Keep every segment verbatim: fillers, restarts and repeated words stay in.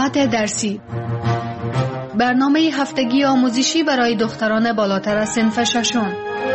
ساعت درسی، برنامه هفتگی آموزشی برای دختران بالاتر از صنف ششم.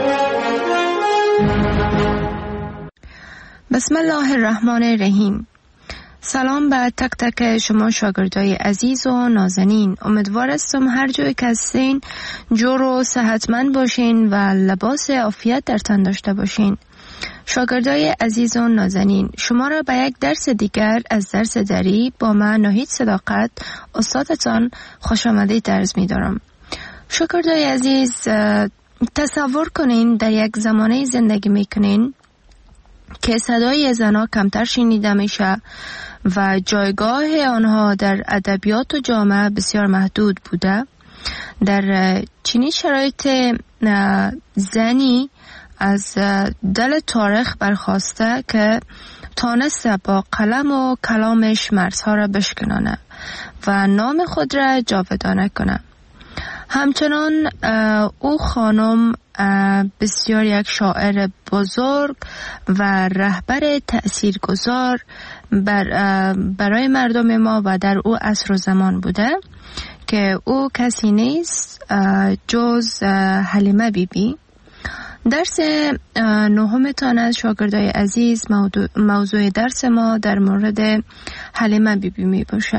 بسم الله الرحمن الرحیم. سلام به تک تک شما شاگردای عزیز و نازنین. امیدوارم هر جایی که هستین جور و صحتمند باشین و لباس عافیت در تن داشته باشین. شاگردای عزیز و نازنین، شما را به یک درس دیگر از درس دری با من ناهید صداقت استادتان خوش آمدید عرض می دارم. شاگردای عزیز، تصور کنین در یک زمانه زندگی می کنین که صدای زنها کمتر شنیده میشه و جایگاه آنها در ادبیات و جامعه بسیار محدود بوده. در چنین شرایط زنی از دل تاریخ برخواسته که تانسته با قلم و کلامش مرزها را بشکنانه و نام خود را جاودانه کنه. همچنان او خانم بسیار یک شاعر بزرگ و رهبر تأثیرگذار بر برای مردم ما و در او عصر و زمان بوده که او کسی نیست جز حلیمه بی بی. درس نهمتان از شاگردای عزیز، موضوع, موضوع درس ما در مورد حلیمه بی بی می باشه.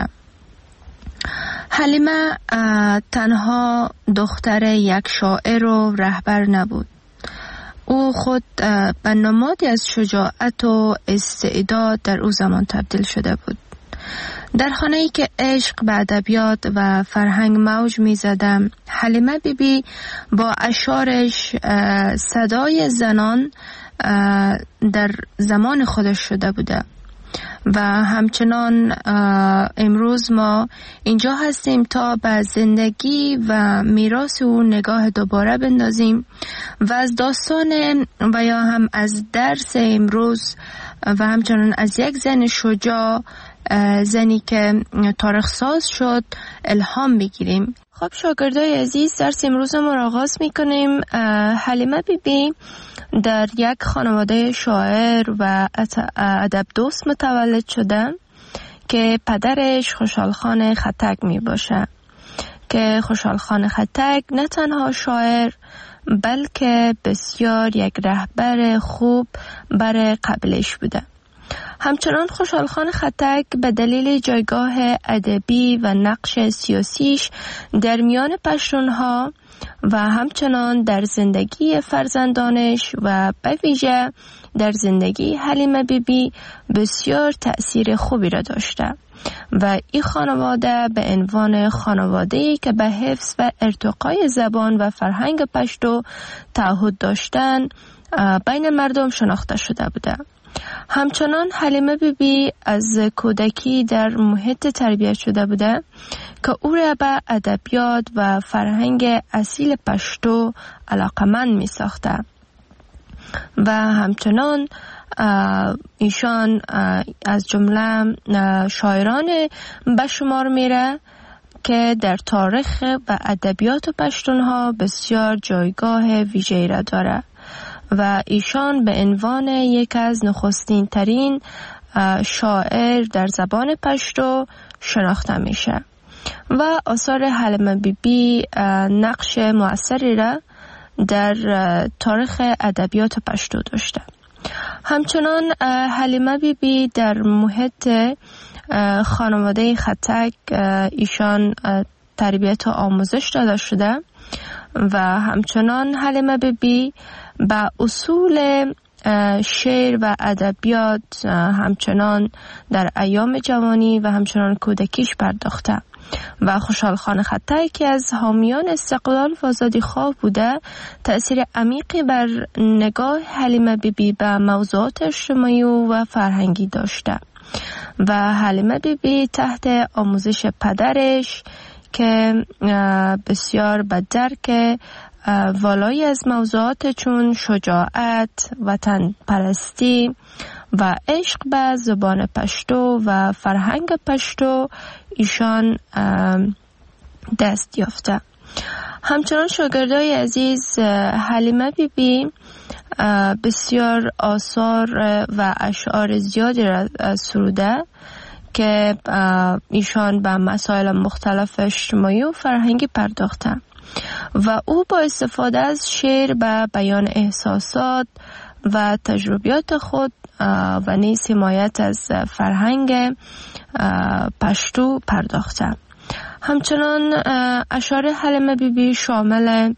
حلیمه تنها دختر یک شاعر و رهبر نبود. او خود به نمادی از شجاعت و استعداد در او زمان تبدیل شده بود. در خانه‌ای که عشق به ادبیات و فرهنگ موج می‌زد، حلیمه بی بی با اشعارش صدای زنان در زمان خودش شده بوده و همچنان امروز ما اینجا هستیم تا به زندگی و میراث او نگاه دوباره بندازیم و از داستان و یا هم از درس امروز و همچنان از یک زن شجاع، زنی که تاریخ ساز شد، الهام بگیریم. خب شاگردای عزیز، درس امروز ما را آغاز میکنیم. حلیمه بی بی در یک خانواده شاعر و ادب دوست متولد شده که پدرش خوشحال خان خطک می باشه که خوشحال خان خطک نه تنها شاعر بلکه بسیار یک رهبر خوب برای قبیلش بوده. همچنان خوشحال خان خطک به دلیل جایگاه ادبی و نقش سیاسیش در میان پشتونها و همچنان در زندگی فرزندانش و به ویژه در زندگی حلیمه بی بی بسیار تأثیر خوبی را داشته و این خانواده به عنوان خانواده‌ای که به حفظ و ارتقای زبان و فرهنگ پشتو تعهد داشتن بین مردم شناخته شده بوده. همچنان حلیمه بی بی از کودکی در محیط تربیت شده بوده که او را به ادبیات و فرهنگ اصیل پشتو علاقمند می ساخته و همچنان ایشان از جمله شاعران به شمار میره که در تاریخ و ادبیات پشتونها بسیار جایگاه ویژه‌ای را داره و ایشان به عنوان یک از نخستین ترین شاعر در زبان پشتو شناخته میشه و آثار حلیمه بی بی نقش مؤثری را در تاریخ ادبیات پشتو داشته. همچنان حلیمه بی بی در محیط خانواده خطک ایشان تربیت و آموزش داده شده و همچنان حلیمه بی بی با اصول شعر و ادبیات همچنان در ایام جوانی و همچنان کودکیش پرداخته و خوشحال خان خطک که از حامیان استقلال و آزادی خواه بوده تأثیر عمیقی بر نگاه حلیمه بی بی به موضوعات اجتماعی و فرهنگی داشته و حلیمه بی بی تحت آموزش پدرش که بسیار به درک والایی از موضوعات چون شجاعت، وطن پرستی و عشق به زبان پشتو و فرهنگ پشتو ایشان دست یافته. همچنان شاگردای عزیز، حلیمه بی بی بسیار آثار و اشعار زیادی را سروده که ایشان به مسائل مختلف اجتماعی و فرهنگی پرداختند و او با استفاده از شعر به بیان احساسات و تجربیات خود و نیز حمایت از فرهنگ پشتو پرداخته. همچنان اشعار حلیمه بیبی شامل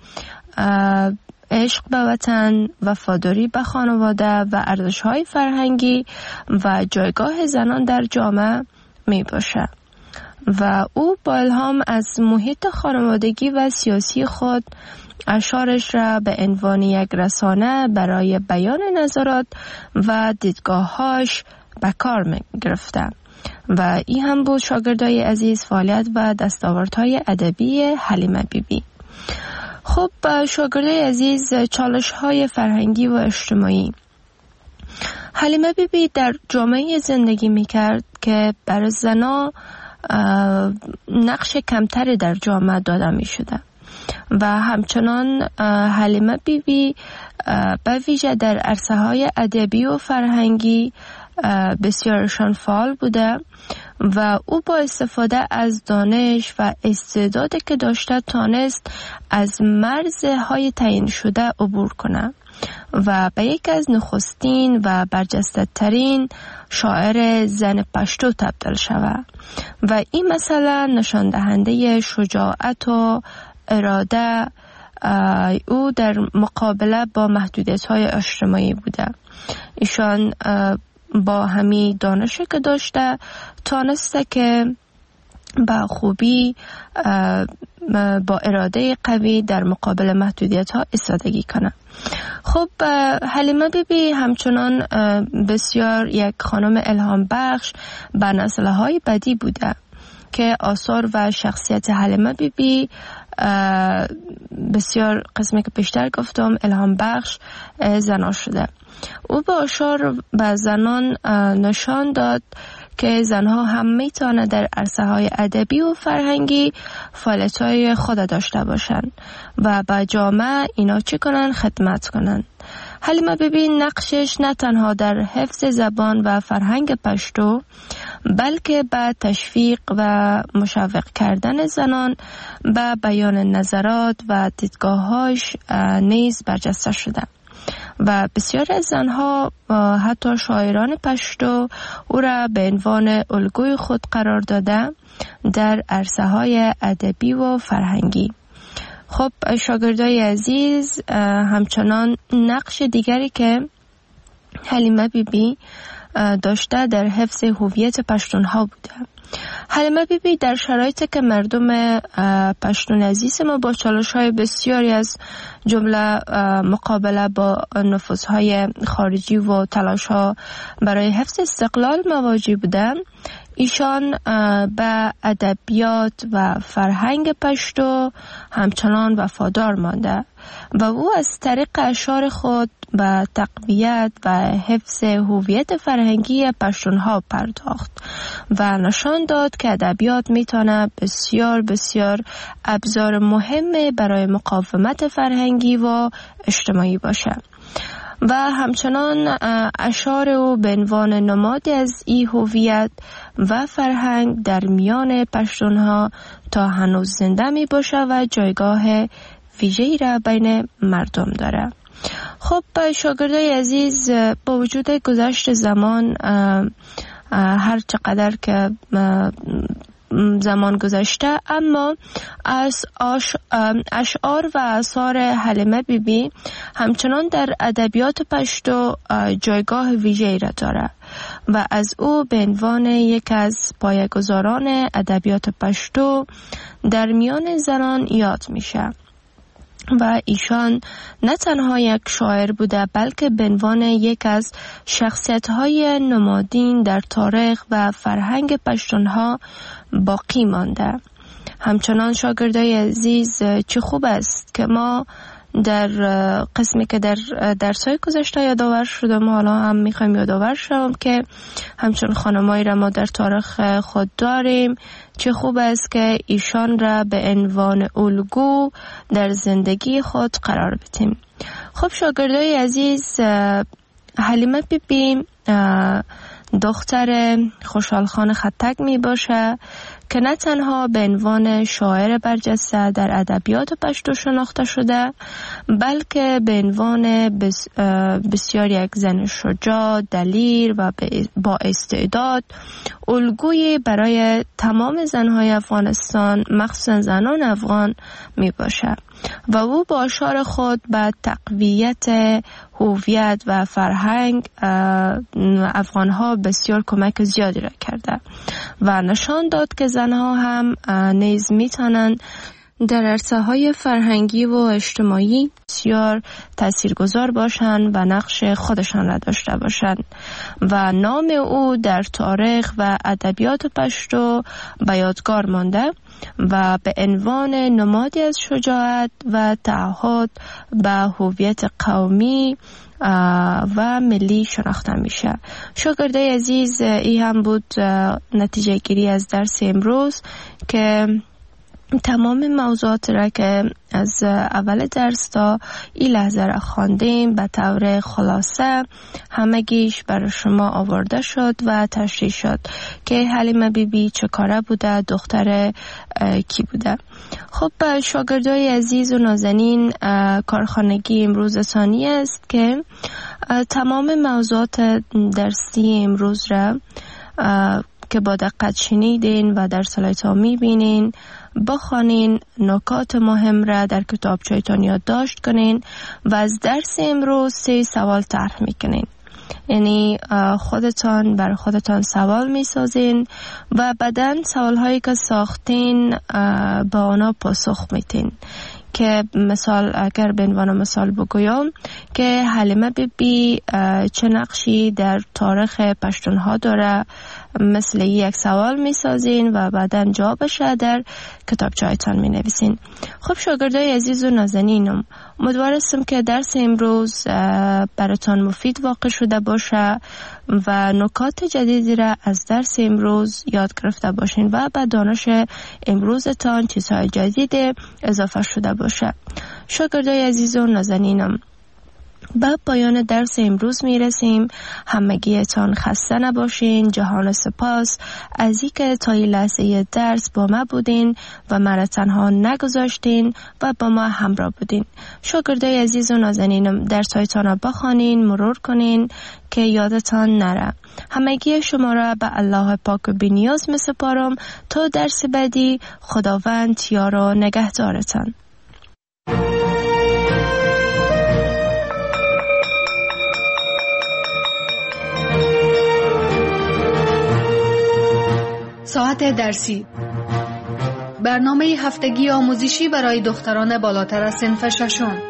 عشق به وطن، وفاداری به خانواده و ارزش‌های فرهنگی و جایگاه زنان در جامعه می باشد و او با الهام از محیط خانوادگی و سیاسی خود اشعارش را به عنوان یک رسانه برای بیان نظرات و دیدگاه‌هاش به کار می گرفته و این هم بود شاگردای عزیز فعالیت و دستاوردهای ادبی حلیمه بیبی. خب شاگردای عزیز، چالش‌های فرهنگی و اجتماعی. حلیمه بیبی در جامعه زندگی می‌کرد که برای زنان نقش کمتری در جامعه داده می‌شده و همچنان حلیمه بیبی به ویژه در عرصه‌های ادبی و فرهنگی بسیارشان فعال بوده و او با استفاده از دانش و استعدادی که داشته تانست از مرزهای تعیین شده عبور کنه و به یکی از نخستین و برجسته ترین شاعر زن پشتو تبدیل شود و این مسئله نشان دهنده شجاعت و اراده او در مقابله با محدودیت‌های اجتماعی بوده. ایشان با همین دانشی که داشته تانسته که با خوبی با اراده قوی در مقابل محدودیت ها ایستادگی کنه. خب حلیمه بیبی همچنان بسیار یک خانم الهام بخش به نسل های بعدی بوده که آثار و شخصیت حلیمه بیبی بسیار قسمی که پیشتر گفتم الهام بخش زنان شده. او با اشعار به زنان نشان داد که زنها هم میتونه در عرصه های ادبی و فرهنگی فعالیت های خود داشته باشند و به جامعه اینا چی کنن؟ خدمت کنن. حلیمه بیبی نقشش نه تنها در حفظ زبان و فرهنگ پشتو بلکه به تشویق و مشوق کردن زنان به بیان نظرات و دیدگاه‌هاش نیز برجسته شده و بسیار از زنها حتی شاعران پشتو او را به عنوان الگوی خود قرار داده در عرصه های ادبی و فرهنگی. خب شاگردای عزیز، همچنان نقش دیگری که حلیمه بیبی داشته در حفظ هویت پشتونها بوده. حلیمه بیبی در شرایطی که مردم پشتون عزیز ما با چالش‌های بسیاری از جمله مقابله با نفوذهای خارجی و تلاش‌ها برای حفظ استقلال مواجه بودند، ایشان به ادبیات و فرهنگ پشتو همچنان وفادار مانده و او از طریق اشعار خود به تقویت و حفظ هویت فرهنگی پشتونها پرداخت و نشان داد که ادبیات میتونه بسیار بسیار ابزار مهم برای مقاومت فرهنگی و اجتماعی باشه و همچنان اشعار او به عنوان نمادی از این هویت و فرهنگ در میان پشتونها تا هنوز زنده می باشه و جایگاه ویژه‌ای را بین مردم داره. خب شاگردای عزیز، با وجود گذشت زمان، هر چقدر که زمان گذشته، اما از اشعار و آثار حلیمه بیبی همچنان در ادبیات پشتو جایگاه ویژه‌ای را داره و از او به عنوان یک از پایه‌گذاران ادبیات پشتو در میان زنان یاد میشه و ایشان نه تنها یک شاعر بوده بلکه به عنوان یک از شخصیت‌های نمادین در تاریخ و فرهنگ پشتونها باقی مانده. همچنان شاگردای عزیز، چه خوب است که ما در قسمی که در درس‌های گذشته یادآور شدم، حالا هم میخوایم یادآور شوم که همچون خانمایی را ما در تاریخ خود داریم. چه خوب است که ایشان را به عنوان الگو در زندگی خود قرار بدیم. خب شاگردای عزیز، حلیمه بیبی دختر خوشحال خان خطک می باشه که نه تنها به عنوان شاعر برجسته در ادبیات پشتو شناخته شده، بلکه به عنوان بس بسیار یک زن شجاع، دلیر و با استعداد، الگویی برای تمام زنهای افغانستان، مخصوصا زنان افغان می باشه و او با اشعار خود به تقویت هویت و فرهنگ افغانها بسیار کمک زیادی را کرده و نشان داد که زنها هم نیز میتونند در عرصه‌های فرهنگی و اجتماعی بسیار تاثیرگذار باشند و نقش خودشان را داشته باشند و نام او در تاریخ و ادبیات پشتو به یادگار مانده و به عنوان نمادی از شجاعت و تعهد به هویت قومی و ملی شناخته میشه. شاگردای عزیز، این هم بود نتیجه گیری از درس امروز که تمام موضوعات را که از اول درس تا این لحظه را خواندیم به طور خلاصه همگیش برای شما آورده شد و تشریح شد که حلیمه بی بی چه کاره بوده، دختر کی بوده. خب شاگردای عزیز و نازنین، کارخانگی امروز ثانی است که تمام موضوعات درسی امروز را که با دقت شنیدین و در سلایت ها میبینین بخوانین، نکات مهم را در کتابچه‌تان یادداشت کنین و از درس امروز سه سوال طرح میکنین. یعنی خودتان بر خودتان سوال میسازین و بعداً سوال هایی که ساختین با آنها پاسخ میتین. که مثال اگر به عنوان مثال بگویم که حلیمه بی بی چه نقشی در تاریخ پشتونها داره، مثل یک سوال می سازین و بعدا جوابش در کتابچه‌تان می نویسین. خب شاگردای عزیز و نازنینم، امیدوارم که درس امروز براتان مفید واقع شده باشه و نکات جدیدی را از درس امروز یاد گرفته باشین و به دانش امروزتان چیزهای جدید اضافه شده باشه. شاگردای عزیز و نازنینم، به پایان درس امروز می رسیم. همگیتان خسته نباشین. جهان سپاس از اینکه تا این لحظه درس با ما بودین و مرا تنها نگذاشتین و با ما همراه بودین. شاگردای عزیز و نازنینم، درس‌هایتان را بخوانین، مرور کنین که یادتان نره. همگی شما را به الله پاک و بی‌نیاز می سپارم تا درس بعدی. خداوند یار و نگهدارتان. ساعت درسی، برنامه هفتگی آموزشی برای دختران بالاتر از صنف ششم.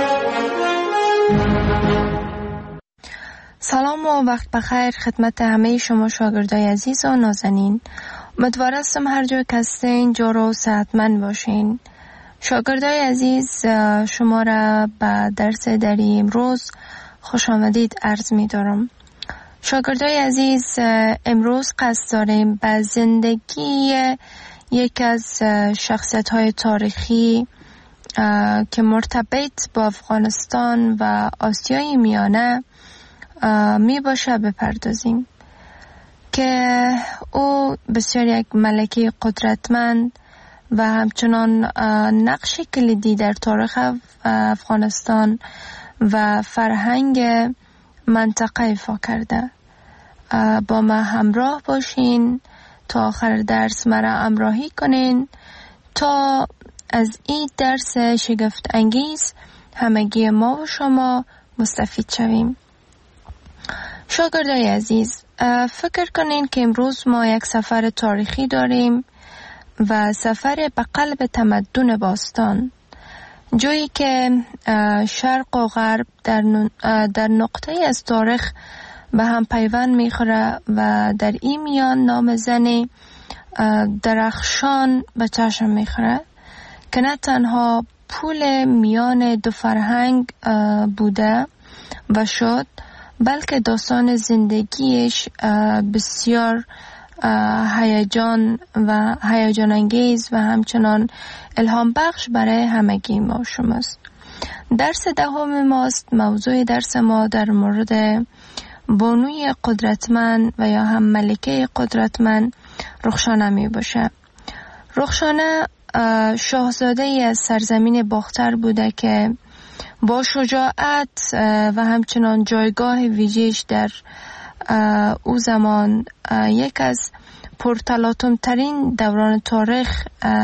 سلام و وقت بخیر خدمت همه شما شاگردای عزیز و نازنین. امیدوارم هر جا که هستین جور و صحتمند باشین. شاگردای عزیز، شما را به درس دری امروز خوش آمدید عرض می دارم. شاگردای عزیز، امروز قصد داریم به زندگی یک از شخصیت‌های تاریخی که مرتبط با افغانستان و آسیای میانه می باشه بپردازیم که او بسیار یک ملکه قدرتمند و همچنان نقش کلیدی در تاریخ افغانستان و فرهنگ منطقه ایفا کرده. با ما همراه باشین تا آخر درس مرا همراهی کنین تا از این درس شگفت انگیز همگی ما و شما مستفید شویم. شاگردای عزیز، فکر کنین که امروز ما یک سفر تاریخی داریم و سفر به قلب تمدن باستان، جایی که شرق و غرب در در نقطه از تاریخ به هم پیوند میخوره و در این میان نام زنی درخشان به چشم میخوره که نه تنها پول میان دو فرهنگ بوده و شد، بلکه داستان زندگیش بسیار هیجان و هیجان انگیز و همچنان الهام بخش برای همگی ما شماست. درس دهم ماست. موضوع درس ما در مورد بانوی قدرتمند و یا هم ملکه قدرتمند رخشانه می باشه. رخشانه شاهزاده ای از سرزمین باختر بوده که با شجاعت و همچنان جایگاه ویژه‌اش در او زمان یک از پرتلاطم ترین دوران تاریخ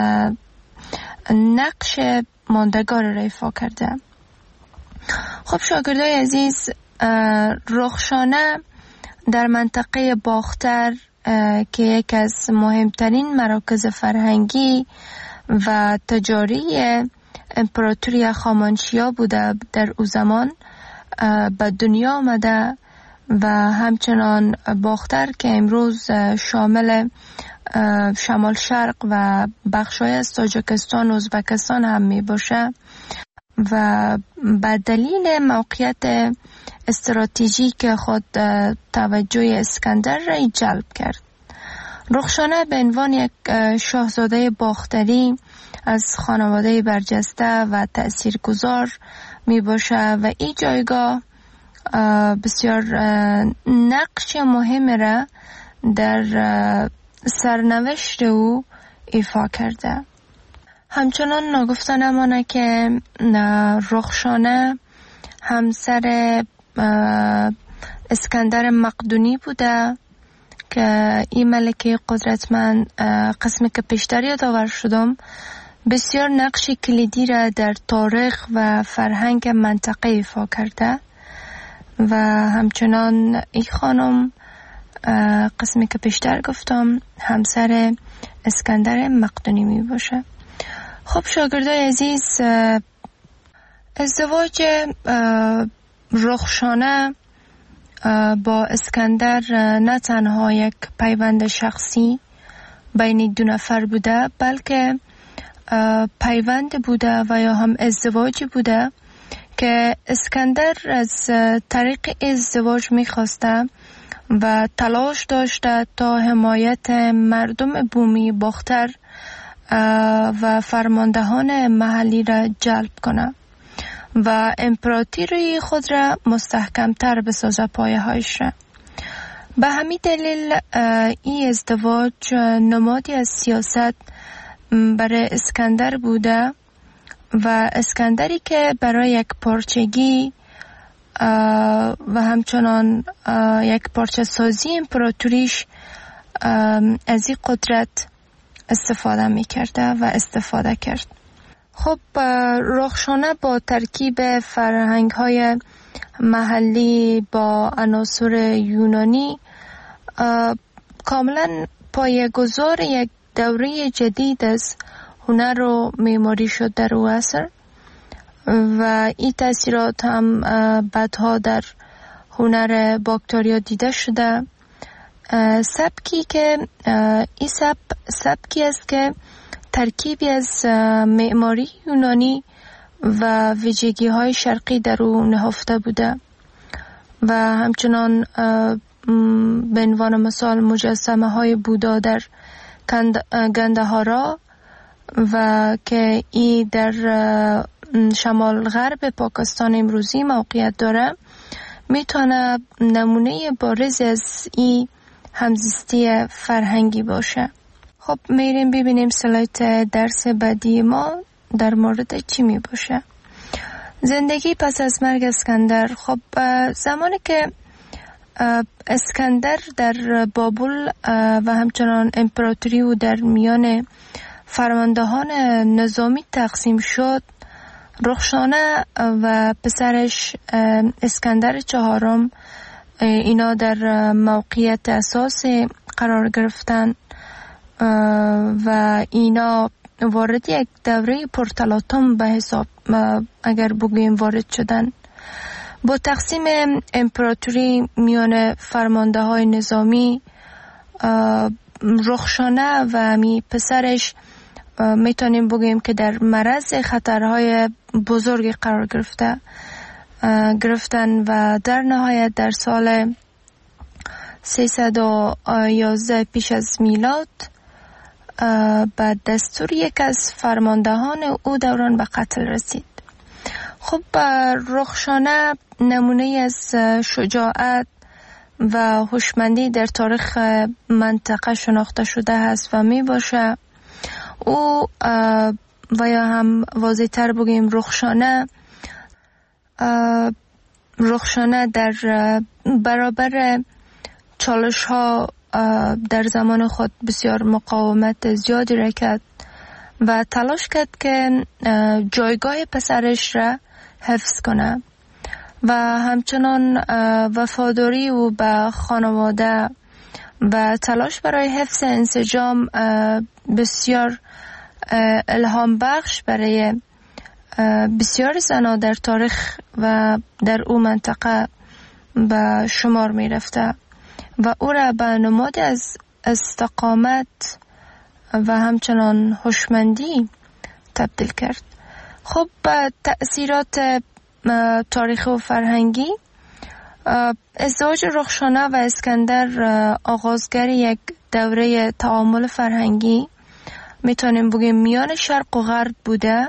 نقش ماندگار را ایفا کرده. خب شاگردای عزیز، رخشانه در منطقه باختر که یک از مهمترین مراکز فرهنگی و تجاری امپراتوری هخامنشیا بوده در او زمان به دنیا آمده و همچنان باختر که امروز شامل شمال شرق و بخشای از تاجیکستان و ازبکستان هم می باشه و به دلیل موقعیت استراتژیک خود توجه اسکندر را جلب کرد. رخشانه به عنوان یک شاهزاده باختری از خانواده برجسته و تأثیرگذار می باشه و این جایگاه بسیار نقش مهم را در سرنوشت او ایفا کرده. همچنان ناگفته نمانه که رخشانه همسر اسکندر مقدونی بوده که این ملکه قدرتمند، قسمی که پیشتر یادآور شدم، بسیار نقش کلیدی را در تاریخ و فرهنگ منطقه ایفا کرده و همچنان این خانم قسمی که پیشتر گفتم همسر اسکندر مقدونی می باشه. خب شاگردای عزیز، ازدواج رخشانه با اسکندر نه تنها یک پیوند شخصی بین دو نفر بوده، بلکه پیوند بوده و یا هم ازدواج بوده که اسکندر از طریق ازدواج میخواسته و تلاش داشته تا حمایت مردم بومی باختر و فرماندهان محلی را جلب کنه و امپراتوری خود را مستحکمتر بسازه پایه هایش را. به همین دلیل این ازدواج نمادی از سیاست برای اسکندر بوده و اسکندری که برای یک پارچگی و همچنان یک پارچه سازی امپراتوریش از این قدرت استفاده می کرده و استفاده کرد. خب رخشانه با ترکیب فرهنگ های محلی با عناصر یونانی کاملا پایه‌گذار یک دوره جدید از هنر و معماری شد در او عصر و این تاثیرات هم بعدها در هنر باکتریا دیده شده. سبکی که این سب سبکی است که ترکیبی از معماری یونانی و ویژگی های شرقی در او نهفته بوده و همچنان به عنوان مثال مجسمه های بودا در گندهارا و که ای در شمال غرب پاکستان امروزی موقعیت داره میتونه نمونه بارز از این همزیستی فرهنگی باشه. خب میریم ببینیم سلایت درس بعدی ما در مورد چی می باشه. زندگی پس از مرگ اسکندر. خب زمانی که اسکندر در بابل و همچنان امپراتوری و در میان فرماندهان نظامی تقسیم شد، رخشانه و پسرش اسکندر چهارم اینا در موقعیت اساسی قرار گرفتن و اینا وارد یک دوره پرتلاطم به حساب اگر بگوییم وارد شدن. با تقسیم امپراتوری میان فرمانده های نظامی، رخشانه و می پسرش میتونیم بگوییم که در معرض خطرهای بزرگی قرار گرفته گرفتن و در نهایت در سال سیصد و یازده پیش از میلاد بعد دستور یک از فرماندهان او دوران به قتل رسید. خب رخشانه نمونه از شجاعت و هوشمندی در تاریخ منطقه شناخته شده است و می باشه. او و یا هم واضح تر بگیم رخشانه رخشانه در برابر چالش ها در زمان خود بسیار مقاومت زیادی را کرد و تلاش کرد که جایگاه پسرش را حفظ کنه و همچنان وفاداری او به خانواده و تلاش برای حفظ انسجام بسیار الهام بخش برای بسیار زنان در تاریخ و در او منطقه به شمار می رفته و او را به نماد از استقامت و همچنان هوشمندی تبدیل کرد. خب تأثیرات تاریخی و فرهنگی، ازدواج رخشانه و اسکندر آغازگر یک دوره تعامل فرهنگی میتونیم بگیم میان شرق و غرب بوده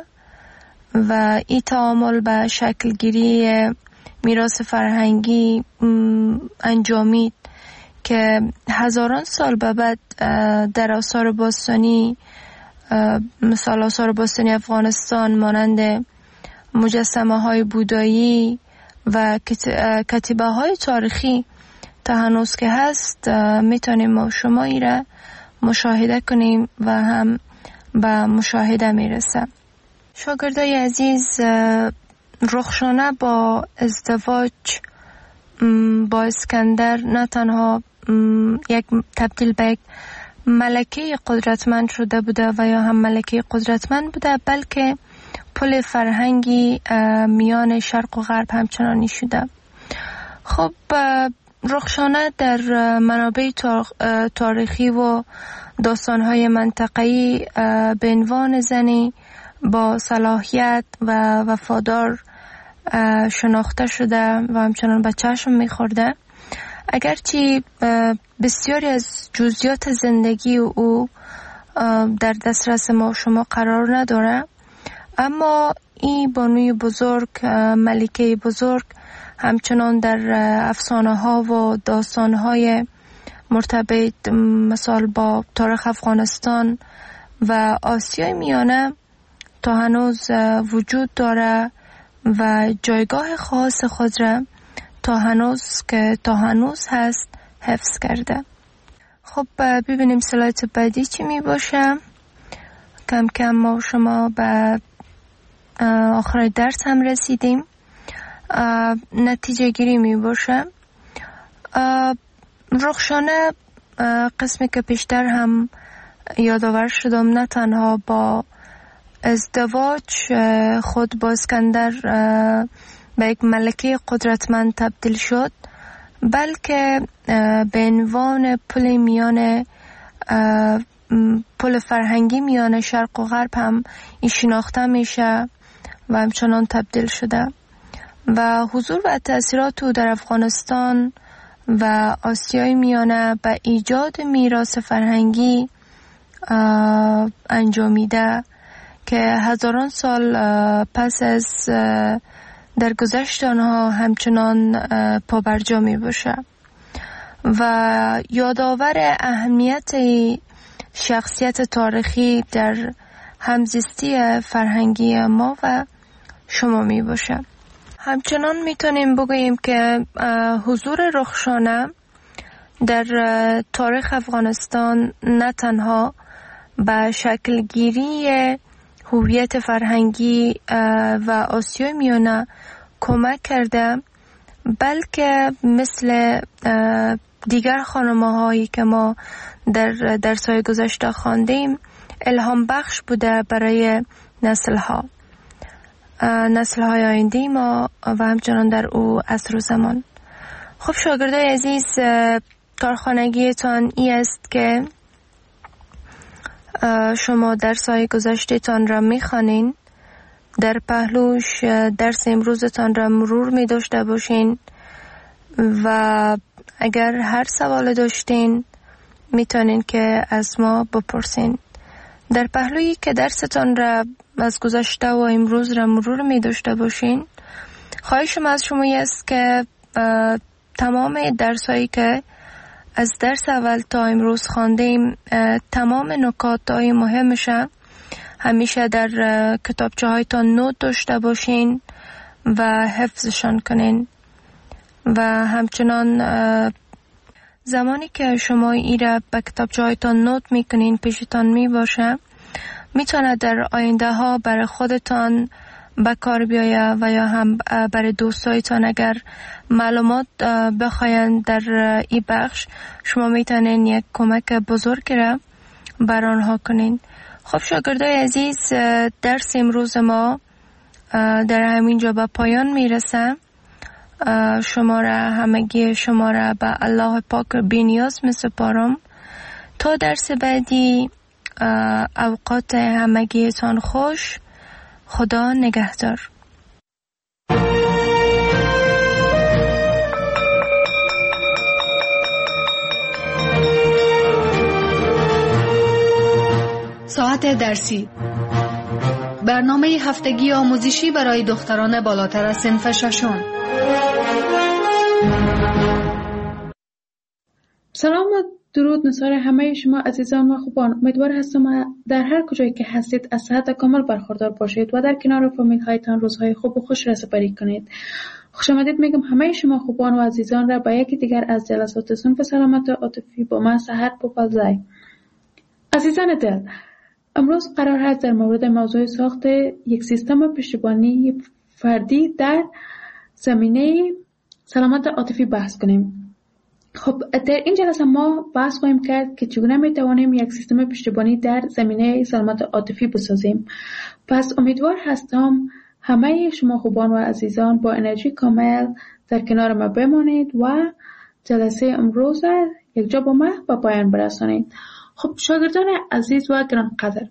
و این تعامل به شکل گیری میراث فرهنگی انجامید که هزاران سال به بعد در آثار باستانی، مثال آثار باستانی افغانستان مانند مجسمه های بودایی و کتیبه های تاریخی تا هنوز که هست میتونیم ما شما ای را مشاهده کنیم و هم به مشاهده میرسه. شاگردای عزیز، رخشانه با ازدواج با اسکندر نه تنها یک تبدیل به یک ملکه قدرتمند شده بوده و یا هم ملکه قدرتمند بوده، بلکه پل فرهنگی میان شرق و غرب همچنانی شده. خب رخشانه در منابع تاریخی و داستان‌های منطقه‌ای به عنوان زنی با صلاحیت و وفادار شناخته شده و همچنان به چشم می‌خورده. اگرچه بسیاری از جزئیات زندگی او در دسترس ما شما قرار نداره، اما این بانوی بزرگ، ملکه بزرگ، همچنان در افسانه ها و داستان های مرتبط مثال با تاریخ افغانستان و آسیای میانه تا هنوز وجود داره و جایگاه خاص خود را تا هنوز که تا هنوز هست حفظ کرده. خب ببینیم سلایت بعدی چی می باشه. کم کم ما شما به آخر درس هم رسیدیم. نتیجه گیری می باشه. رخشانه قسمی که پیشتر هم یادآور شدم نه تنها با ازدواج خود با اسکندر به یک ملکه قدرتمند تبدیل شد، بلکه به عنوان پل میان پل فرهنگی میان شرق و غرب هم این شناخته میشه و همچنان تبدیل شده و حضور و تأثیرات او در افغانستان و آسیای میانه به ایجاد میراث فرهنگی انجامیده که هزاران سال پس از در گذشت آنها همچنان پابرجا می باشه و یادآور اهمیت شخصیت تاریخی در همزیستی فرهنگی ما و شما می باشه. همچنان می تونیم بگوییم که حضور رخشانه در تاریخ افغانستان نه تنها به شکل گیری هویت فرهنگی و آسیای میانه کمک کرده، بلکه مثل دیگر خانمه هایی که ما در درس‌های گذشته خواندیم الهام بخش بوده برای نسل ها نسل های آینده ما و همچنان در او عصر و زمان. خب شاگردای عزیز، کارخانگیتان ای است که شما درس‌های گذشته‌تان را می‌خوانین، در پهلوش درس امروزتان را مرور می داشته باشین و اگر هر سوال داشتین میتونین که از ما بپرسین. در پهلویی که درستان را از گذشته و امروز را مرور می داشته باشین، خواهشم از شما است که تمام درسایی که از درس اول تا امروز خواندیم، تمام نکاتای مهمش همیشه در کتابچه هایتان نوت داشته باشین و حفظشان کنین. و همچنان زمانی که شما ایره به کتابچه هایتان نوت میکنین پیشتان می باشه، میتونه در آینده ها برای خودتان به کار بیایه و یا هم برای دوستایتان اگر معلومات بخواین در این بخش، شما میتونین یک کمک بزرگ را بر آنها کنین. خب شاگردای عزیز، درس امروز ما در همین جا به پایان میرسه. شما را همگی شما را به الله پاک بی‌نیاز میسپارم. تا درس بعدی، اوقات همگیتان خوش. خدا نگهدار. ساعت درسی، برنامه هفتگی آموزشی برای دختران بالاتر از صنف ششم. سلام و درود نثار همه شما عزیزان و خوبان. امیدوار هستم در هر کجایی که هستید از صحت کامل برخوردار باشید و در کنار فامیل هایتان روزهای خوب و خوش را سپری کنید. خوش آمدید میگم همه شما خوبان و عزیزان را به یکی دیگر از جلسات صنف سلامت عاطفی با من سحر پوپلزای. عزیزان دل، امروز قرار هست در مورد موضوع ساخت یک سیستم پشتیبانی فردی در زمینه سلامت عاطفی بحث کنیم. خب در این جلسه ما بحث خواهیم کرد که چگونه می توانیم یک سیستم پشتیبانی در زمینه سلامت عاطفی بسازیم. پس امیدوار هستم همه شما خوبان و عزیزان با انرژی کامل در کنار ما بمانید و جلسه امروز یک جا با ما به پایان برسانید. خب شاگردان عزیز و گرانقدر،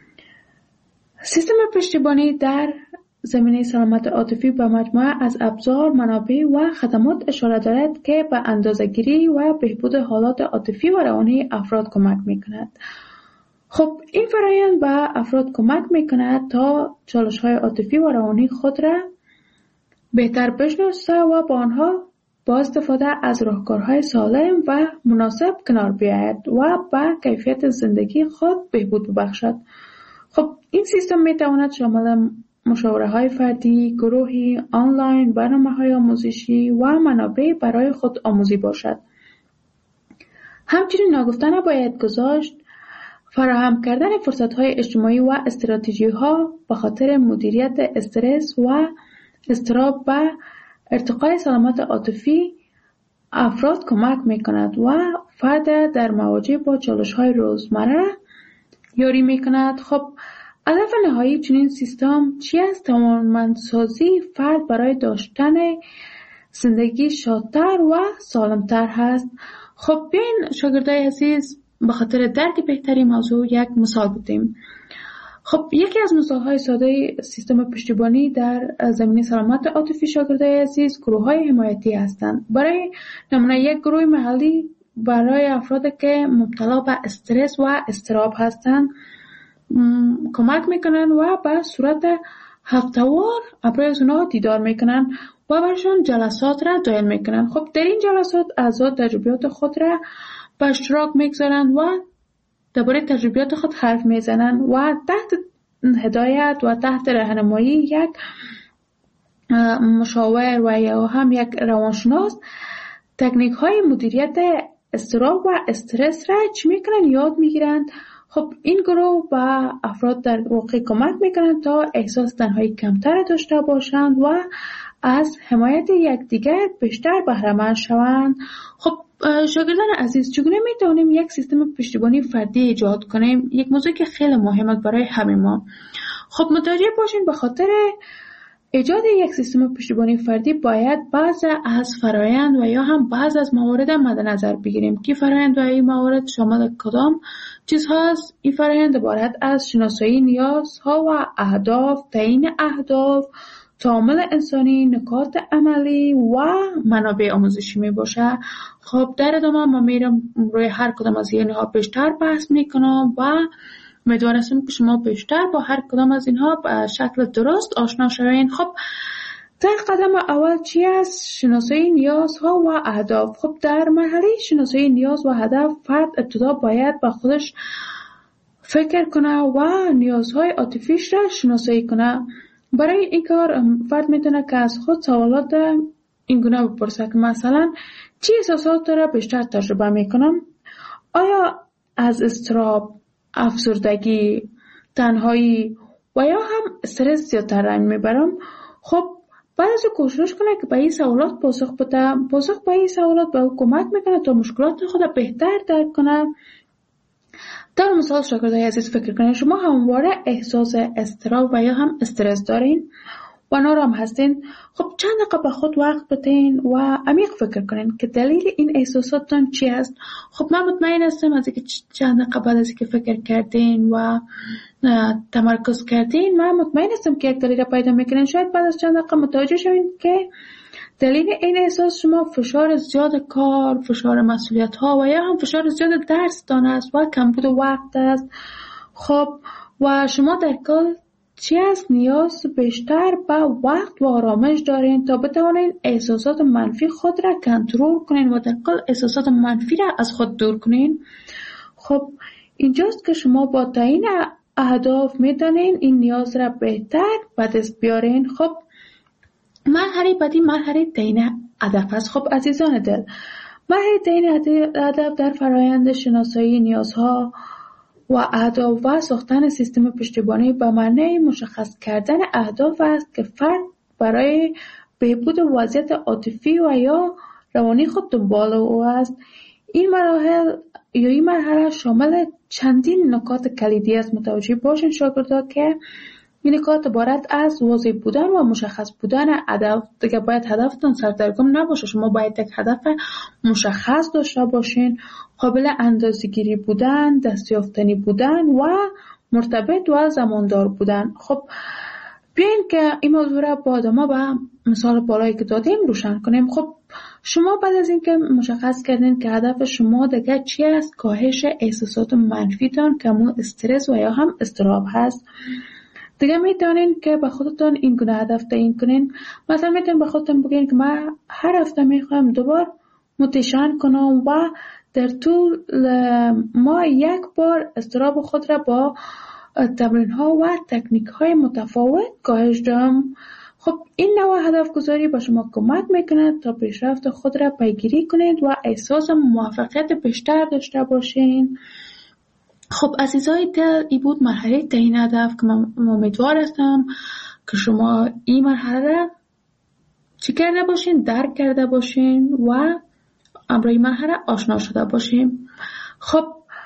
سیستم پشتیبانی در زمینه سلامت عاطفی به مجموعه از ابزار، منابع و خدمات اشاره دارد که به اندازه‌گیری و بهبود حالات عاطفی و روانی افراد کمک می‌کند. خب این فرآیند به افراد کمک می‌کند تا چالش‌های عاطفی و روانی خود را بهتر بشناسه و با آنها با استفاده از راهکارهای سالم و مناسب کنار بیاید و به کیفیت زندگی خود بهبود ببخشد. خب این سیستم می‌تواند شامل مشاوره فردی، گروهی، آنلاین، برنامه‌های آموزشی و منابع برای خود آموزی باشد. همچنین ناگفته نباید گذاشت فراهم کردن فرصت‌های اجتماعی و استراتژی‌ها به خاطر مدیریت استرس و اضطراب و ارتقای سلامت عاطفی افراد کمک می‌کند و فرد در مواجه با چالش‌های روزمره یاری می‌کند. خب هدف نهایی چنین سیستم چی است؟ توانمندسازی فرد برای داشتن زندگی شادتر و سالمتر هست. خب بیاین شاگردای عزیز به خاطر درک بهتری موضوع یک مثال بدیم. خب یکی از مثالهای ساده سیستم پشتیبانی در زمینه سلامت عاطفی شاگردای عزیز گروه‌های حمایتی هستند. برای نمونه یک گروه محلی برای افرادی که مبتلا به استرس و اضطراب هستند کمک میکنن و به صورت هفته‌وار برای اونها دیدار میکنن و برشان جلسات را دایر میکنن. خب در این جلسات اعضا تجربیات خود را به اشتراک میگذارن و درباره تجربیات خود حرف میزنن و تحت هدایت و تحت راهنمایی یک مشاور و یا هم یک روانشناس تکنیک های مدیریت اضطراب و استرس را چی میکنن یاد میگیرن. خب این گروه با افراد در واقع کمک میکنند تا احساس تنهایی کمتر داشته باشند و از حمایت یکدیگر بیشتر بهره مند شوند. خب شاگردان عزیز، چگونه میتونیم یک سیستم پشتیبانی فردی ایجاد کنیم؟ یک موضوع که خیلی مهمه برای همه ما. خب متوجه باشین به خاطر ایجاد یک سیستم پشتیبانی فردی باید بعض از فرایند و یا هم بعض از موارد مد نظر بگیریم که فرایند و این موارد شامل کدام چیز هست. این فرایند عبارت از شناسایی نیازها و اهداف، تعیین اهداف، تعامل انسانی، نکات عملی و منابع آموزشی می باشه. خب در ادامه من میرم روی هر کدام از اینها بیشتر بحث میکنم و امیدوارم که شما بیشتر با هر کدام از اینها به شکل درست آشنا شوین. خب در قدم اول چی است؟ شناسایی نیازها و اهداف. خب در مرحله شناسایی نیاز و هدف فرد ابتدا باید با خودش فکر کنه و نیازهای عاطفیش را شناسایی کنه. برای این کار فرد میتونه که از خود سوالات این گونه بپرسه که مثلا چی احساسات را بیشتر تجربه میکنم؟ آیا از اضطراب، افسردگی، تنهایی و یا هم استرس زیادتر رنج میبرم؟ خب بعد از کوشش کنه که به این سوالات پاسخ بده. پاسخ به این سوالات به او کمک میکنه تا مشکلات خود بهتر درک کنه. در مثال شاگردای عزیز فکر کنید شما همواره احساس اضطراب و یا هم استرس دارین و نارام هستین. خب چند دقیقه به خود وقت بدین و عمیق فکر کنین که دلیل این احساساتتون چی است. خب من مطمئن هستم از اینکه چند دقیقه بعد از اینکه فکر کردین و تمرکز کردین، من مطمئن هستم که یک دلیل را پیدا میکنین. شاید بعد از چند دقیقه متوجه شوین که دلیل این احساس شما فشار زیاد کار، فشار مسئولیت ها و یا هم فشار زیاد درس دان است و کمبود وقت است. خب و شما در کل چی است؟ نیاز بیشتر به وقت و آرامش دارین تا بتوانین احساسات منفی خود را کنترل کنین و در کل احساسات منفی را از خود دور کنین. خب اینجاست که شما با تعیین اهداف میدانین این نیاز را بهتر به دست بیارین. خب مرحله بعدی مرحله تعیین هدف است. خب عزیزان دل، مرحله تعیین هدف در فرایند شناسایی نیازها و اهداف و ساختن سیستم پشتیبانی به معنی مشخص کردن اهداف است که فرد برای بهبود وضعیت عاطفی و یا روانی خود دنبال او است. این مراحل یا این مرحله شامل چندین نکات کلیدی است. متوجه باشین شاگردا که این نکات عبارت از واضح بودن و مشخص بودن هدف. دیگه باید هدفتون سردرگم نباشه. شما باید یک هدف مشخص داشته باشین، قابل اندازه‌گیری بودن، دستیافتنی بودن و مرتبط و زماندار بودن. خب بیاین که این موضوع را با ادامه به مثال بالایی که دادیم روشن کنیم. خب شما بعد از اینکه مشخص کردین که هدف شما دیگه چی است، کاهش احساسات منفیتان که همون استرس و یا هم اضطراب هست، دیگه میتونین که به خودتون این گونه هدف تعیین کنین. مثلا میتونین به خودتون بگین که من هر هفته میخوام دوبار موتیشن کنم و در طول ما یک بار اضطراب خود را با تمرین ها و تکنیک های متفاوت کاهش دهم. خب این نوع هدف گذاری به شما کمک میکنه تا پیشرفت خود را پیگیری کنید و احساس موفقیت بیشتر داشته باشین. خب عزیزای دل، این بود مرحله تعیین هدف که من امیدوار هستم که شما این مرحله را چی کرده باشین، درک کرده باشین و امروی مرحله آشنا شده باشین. خب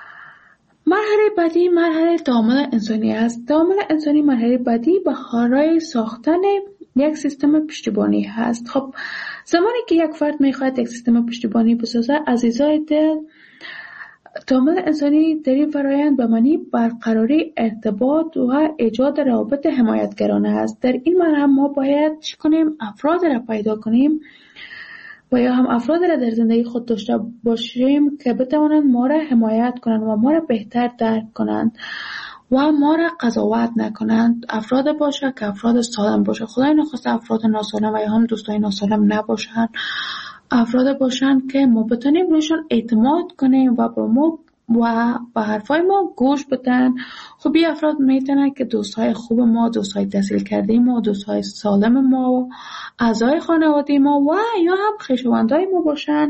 مرحله بعدی مرحله تعامل انسانی است. تعامل انسانی مرحله بعدی به کارای ساختن یک سیستم پشتیبانی هست. خب زمانی که یک فرد میخواد یک سیستم پشتیبانی بسازه، عزیزای دل، تعامل انسانی در این فرایند به معنی برقراری ارتباط و ایجاد روابط حمایتگرانه است. در این مرحله ما باید چی کنیم؟ افراد را پیدا کنیم و یا هم افراد را در زندگی خود داشته باشیم که بتوانند ما را حمایت کنند و ما را بهتر درک کنند و ما را قضاوت نکنند. افراد باشه که افراد سالم باشه. خدای نخواسته افراد ناسالم و یا هم دوستای ناسالم نباشند. افراد باشن که ما بتونیم روشون اعتماد کنیم و با ما و با حرفای ما گوش بدن. خب این افراد میتونن که دوستای خوب ما، دوستای تحصیل کرده ما، دوستای سالم ما، اعضای خانواده ما و یا هم خویشاوندای ما باشن.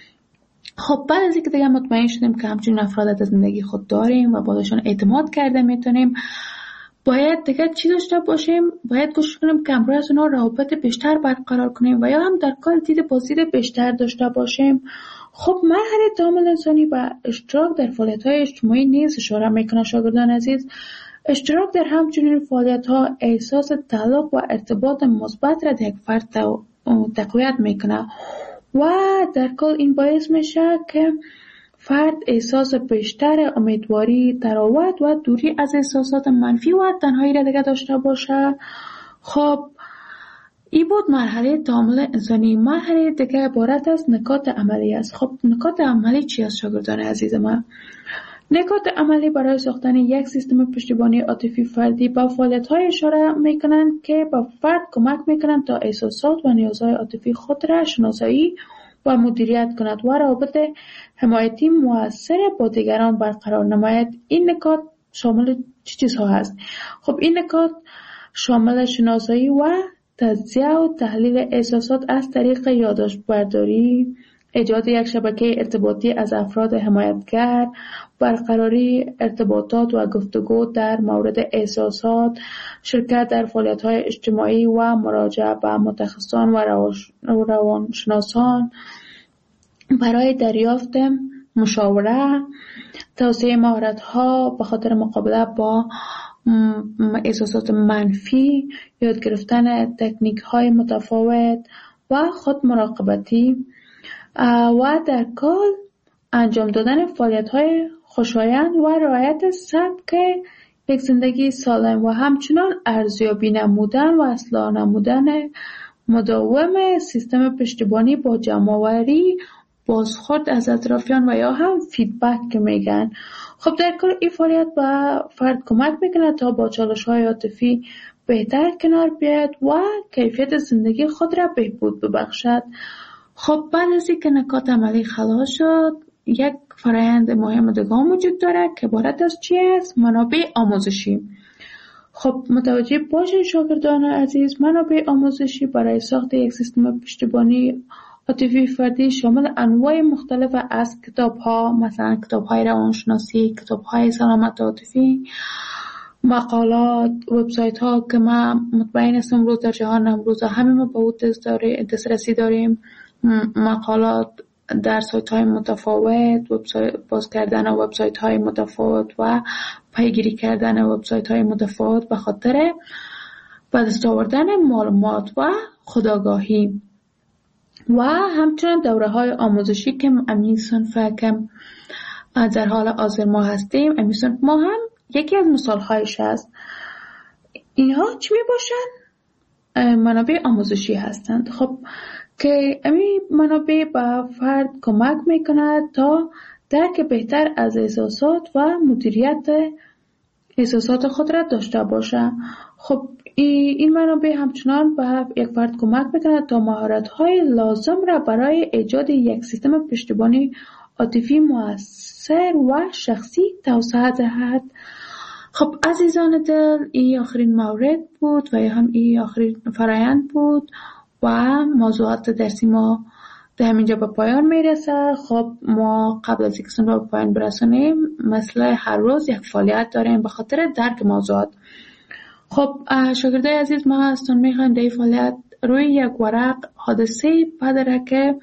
خب بعد از اینکه دیگه مطمئن شدیم که همچین افراد در زندگی خود داریم و باشون اعتماد کرده میتونیم، باید دیگه چی داشته باشیم؟ باید کوشش کنیم که همراه از اونا روابط بیشتر برقرار کنیم و یا هم در کار دید بازدید بیشتر داشته باشیم. خب مرحله تعامل انسانی با اشتراک در فعالیت‌های اجتماعی نیز اشاره میکنه. شاگردان عزیز، اشتراک در همچنین فعالیت‌ها احساس تعلق و ارتباط مثبت را در یک فرد تقویت میکنه و در کل این باعث میشه که فرد احساس بیشتر امیدواری، تراوت و دوری از احساسات منفی و تنهایی را دیگه داشته باشه. خب این بود مرحله تعامل انسانی. مرحله دیگه عبارت از نکات عملی است. خب نکات عملی چی است شاگردان عزیز من؟ نکات عملی برای ساختن یک سیستم پشتیبانی عاطفی فردی با فعالیت‌های اشاره می‌کنند که با فرد کمک می‌کنند تا احساسات و نیازهای عاطفی خود را شناسایی و مدیریت کند و روابط حمایتی مؤثر با دیگران برقرار نماید. این نکات شامل چه چیزها هست؟ خب این نکات شامل شناسایی و تجزیه و تحلیل احساسات از طریق یادداشت برداری، ایجاد یک شبکه ارتباطی از افراد حمایتگر، برقراری ارتباطات و گفتگو در مورد احساسات، شرکت در فعالیت‌های اجتماعی و مراجعه به متخصصان و روانشناسان برای دریافت مشاوره، توسعه مهارت‌ها به خاطر مقابله با احساسات منفی، یاد گرفتن تکنیک‌های متفاوت و خود مراقبتی و در کل انجام دادن فعالیت‌های خوشایند و رعایت سبک یک زندگی سالم و همچنان ارزیابی نمودن و اصلاح نمودن مداوم سیستم پشتیبانی با جمع‌آوری بازخورد از اطرافیان و یا هم فیدبک که میگن. خب در کل این فعالیت به فرد کمک میکنه تا با چالش‌های عاطفی بهتر کنار بیاید و کیفیت زندگی خود را بهبود ببخشد. خب بعد از اینکه نکات عملی خلاص شد، یک فرآیند مهم دیگه وجود داره که عبارت از چی است؟ منابع آموزشی. خب متوجه باشید شاگردان عزیز، منابع آموزشی برای ساخت یک سیستم پشتیبانی عاطفی فردی شامل انواع مختلف از کتاب‌ها، مثلا کتاب‌های روانشناسی، کتاب‌های سلامت عاطفی، مقالات، وبسایت‌ها که ما مطمئن هستم امروز در جهان امروز همه ما به اون دسترسی داریم، مقالات در سایت‌های متفاوت، وبسایت باز کردن وبسایت‌های متفاوت و پیگیری کردن وبسایت‌های متفاوت به خاطر به دست آوردن معلومات و خودآگاهی و همچنین دوره‌های آموزشی که امی صنف که در حال حاضر ما هستیم، امی صنف ما هم یکی از مثال‌هایش است. اینها چی میباشن؟ منابع آموزشی هستند. خب که امی منابع به فرد کمک میکند تا درک بهتر از احساسات و مدیریت احساسات خود را داشته باشه. خب این منابع همچنان به یک فرد کمک میکند تا مهارت‌های لازم را برای ایجاد یک سیستم پشتیبانی عاطفی مؤثر و شخصی توسعه دهد. خب عزیزان دل، این آخرین مورد بود و یا هم این آخرین فرآیند بود و موضوعات درسی ما در همینجا به پایان میرسه. خب ما قبل از اینکه به پایان برسونیم مثل هر روز یک فعالیت داریم به خاطر درک موضوعات. خب شاگردای عزیز، ما هستون میخوایم در این فعالیت روی یک ورق حادثه بدره که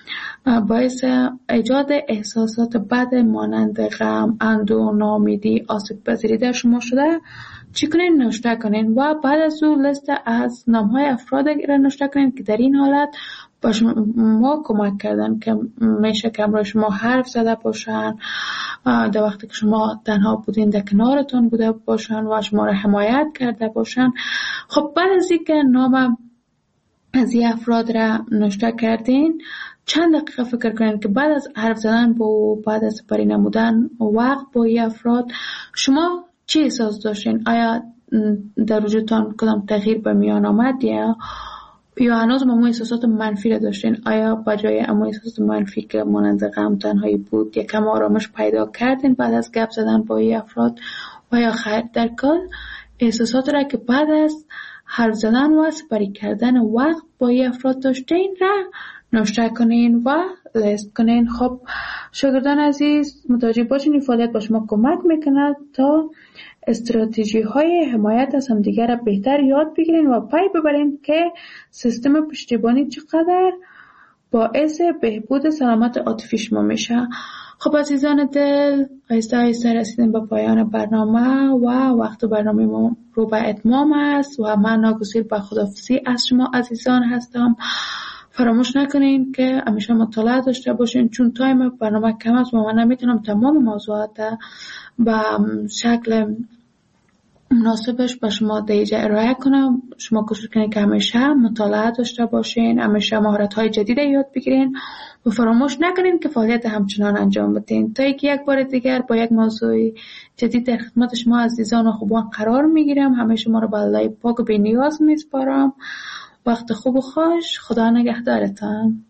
باعث ایجاد احساسات بد مانند غم، اندوه، ناامیدی، آسیب پذیری در شما شده چی کنین؟ نوشته کنین و بعد از اون لیست از نامهای افراد را نوشته کنین که در این حالت با شما کمک کردن، که میشه که امروز شما حرف زده باشن در وقتی که شما تنها بودین، در کنارتون بوده باشن و شما را حمایت کرده باشن. خب بعد از اینکه نام از این افراد را نوشته کردین، چند دقیقه فکر کنین که بعد از حرف زدن با بعد از سپری نمودن وقت با این افراد شما چی احساس داشتین؟ آیا در وجودتان کدام تغییر به میان آمد یا یا هنوز همون احساسات منفی را داشتین؟ آیا بجای همون احساسات منفی که مانند غم، تنهایی بود یکم آرامش پیدا کردین بعد از گپ زدن با این افراد و یا خیر؟ در کل احساسات را که بعد از حرف زدن و سپری کردن وقت با این افراد داشتین را نوشته کنین و لیست کنین. خب شاگردان عزیز، متوجه باشین این فعالیت با شما کمک میکند تا استراتژی های حمایت از همدیگر را بهتر یاد بگیرین و پی ببرین که سیستم پشتیبانی چقدر باعث بهبود سلامت عاطفی شما میشه. خب عزیزان دل، آهسته آهسته رسیدیم به پایان برنامه و وقت برنامه ما رو به اتمام است و من ناگزیر به خداحافظی از شما عزیزان هستم. فراموش نکنین که همیشه مطالعه داشته باشین، چون تایم برنامه کم است و من نمیتونم تمام موضوعات به شکل مناسبش به شما دیجا ارائه کنم. شما کوشش کنید که همیشه مطالعه داشته باشین، همیشه مهارت‌های جدید یاد بگیرین و فراموش نکنین که فعالیت همچنان انجام بدین تا اینکه یک بار دیگر با یک موضوع جدید در خدمت شما عزیزان و خوبان قرار میگیرم. همه شما رو به الله پاک و بی نیاز میسپارم. وقت خوب و خوش. خدا نگهدارتان.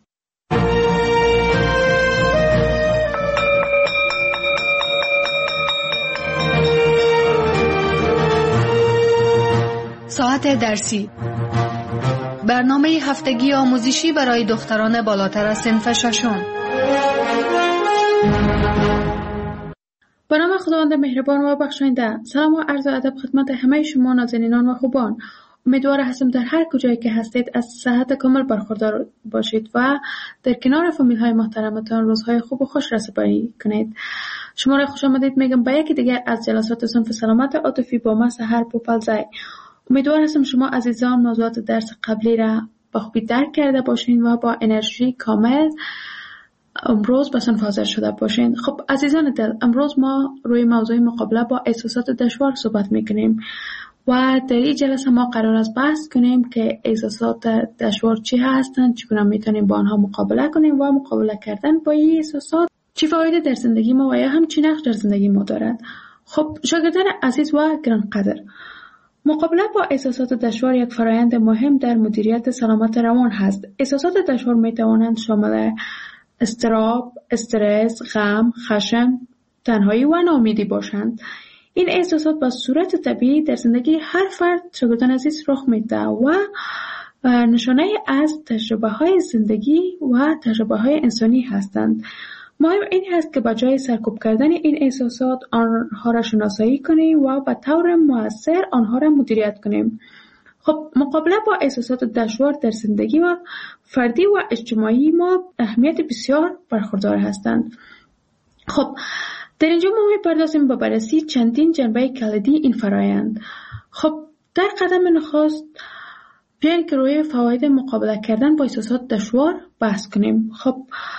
ساعت درسی، برنامه هفتگی آموزشی برای دختران بالاتر از صنف ششم. به نام خداوند مهربان و بخشاینده. سلام و عرض ادب خدمت همه شما نازنینان و خوبان. امیدوار هستم در هر کجایی که هستید از صحت کامل برخوردار باشید و در کنار فامیل های محترمتان روزهای خوب و خوش رسپاری کنید. شما را خوش آمدید میگم به یکی دیگر از جلسات صنف سلامت عاطفی با من سحر پوپلزی. امیدوار هستم شما عزیزان موضوعات درس قبلی را با خوبی درک کرده باشین و با انرژی کامل امروز به صنف حاضر شده باشین. خب عزیزان دل، امروز ما روی موضوع مقابله با احساسات دشوار صحبت میکنیم و در این جلسه ما قرار است بحث کنیم که احساسات دشوار چی هستند، چگونه میتونیم با آنها مقابله کنیم و مقابله کردن با این احساسات چی فایده در زندگی ما و یا هم چی نقش در زندگی ما دارد. خب شاگردان عزیز و گرانقدر، مقابله با احساسات دشوار یک فرایند مهم در مدیریت سلامت روان هست. احساسات دشوار می توانند شامل اضطراب، استرس، غم، خشم، تنهایی و ناامیدی باشند. این احساسات به صورت طبیعی در زندگی هر فرد شاگردان عزیز رخ میده و نشانه از تجربه های زندگی و تجربه های انسانی هستند. مهم این هست که به جای سرکوب کردن این احساسات آنها را شناسایی کنیم و به طور مؤثر آنها را مدیریت کنیم. خب مقابله با احساسات دشوار در زندگی و فردی و اجتماعی ما اهمیت بسیار برخوردار هستند. خب در اینجا ما می‌پردازیم به بررسی چندین جنبه کلیدی این فرایند. خب در قدم نخست بیایید که روی فواید مقابله کردن با احساسات دشوار بحث کنیم. خب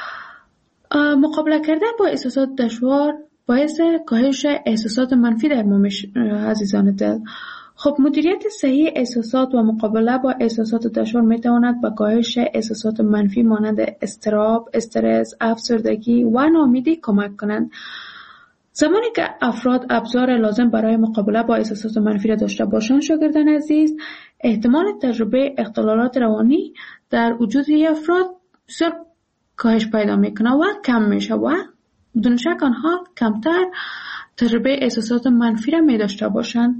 مقابله کردن با احساسات دشوار باعث کاهش احساسات منفی در ما میشه عزیزان دل. خب مدیریت صحیح احساسات و مقابله با احساسات دشوار میتواند به کاهش احساسات منفی مانند اضطراب، استرس، افسردگی و ناامیدی کمک کنند. زمانی که افراد ابزار لازم برای مقابله با احساسات منفی را داشته باشند شاگردان عزیز، احتمال تجربه اختلالات روانی در وجود افراد بسیار کاهش پیدا میکنه و کم میشه و بدون شک آنها کمتر تجربه احساسات منفی را می داشته باشند.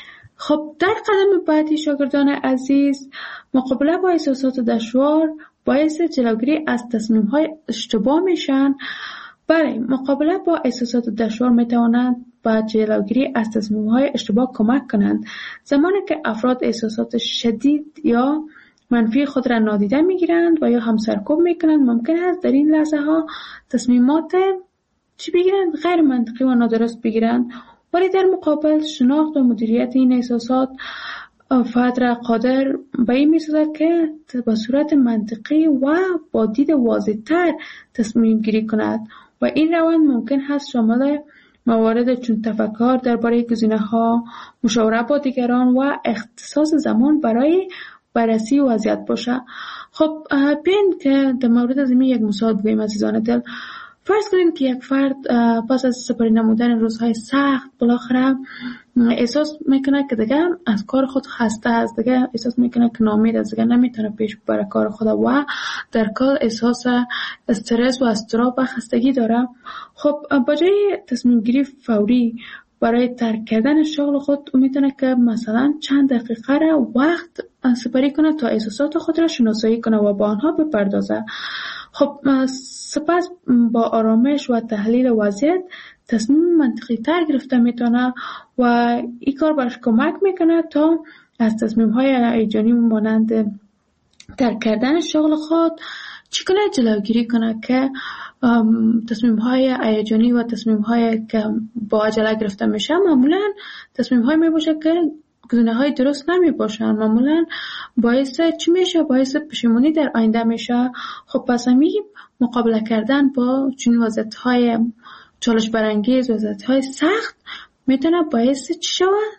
خب در قدم بعدی شاگردان عزیز، مقابله با احساسات دشوار باعث جلوگیری از تصمیم های اشتباه میشن. برای مقابله با احساسات دشوار میتوانند با جلوگیری از تصمیم های اشتباه کمک کنند. زمانی که افراد احساسات شدید یا منفی خود را نادیده میگیرند و یا هم سرکوب میکنند، ممکن است در این لحظه ها تصمیمات چی بگیرند؟ غیر منطقی و نادرست بگیرند. ولی در مقابل شناخت و مدیریت این احساسات فرد را قادر به این می‌سازد که به صورت منطقی و با دید واضح‌تر تصمیم گیری کند و این روند ممکن هست شامل موارد چون تفکر درباره گزینه‌ها، مشاوره با دیگران و اختصاص زمان برای بررسی وضعیت باشه. خب بیاین که در مورد از این یک مثال بگوییم عزیزان دل. فرض کنید که یک فرد پس از سپری نمودن روزهای سخت بالاخره احساس میکنه که دیگه از کار خود خسته است، دیگه احساس میکنه که ناامید است، دیگه نمیتونه پیش ببره کار خود و در کل احساس استرس و اضطراب و خستگی داره. خب با جای تصمیم گیری فوری برای ترک کردن شغل خود میتونه که مثلا چند دقیقه را وقت سپری کنه تا احساسات خود را شناسایی کنه و با آنها بپردازه. خب سپس با آرامش و تحلیل وضعیت تصمیم منطقی تر گرفته میتونه و این کار برش کمک میکنه تا از تصمیم های هیجانی مانند ترک کردن شغل خود چی کنه جلوگیری کنه که تصمیم های هیجانی و تصمیم های که با عجله گرفته میشه معمولا تصمیم های میباشه که گزینه های درست نمی باشن، معمولا باعث چی میشه؟ باعث پشیمانی در آینده میشه. خب پس همی مقابله کردن با چنین وضعیت های چالش برانگیز، وضعیت های سخت میتونه باعث چی شود؟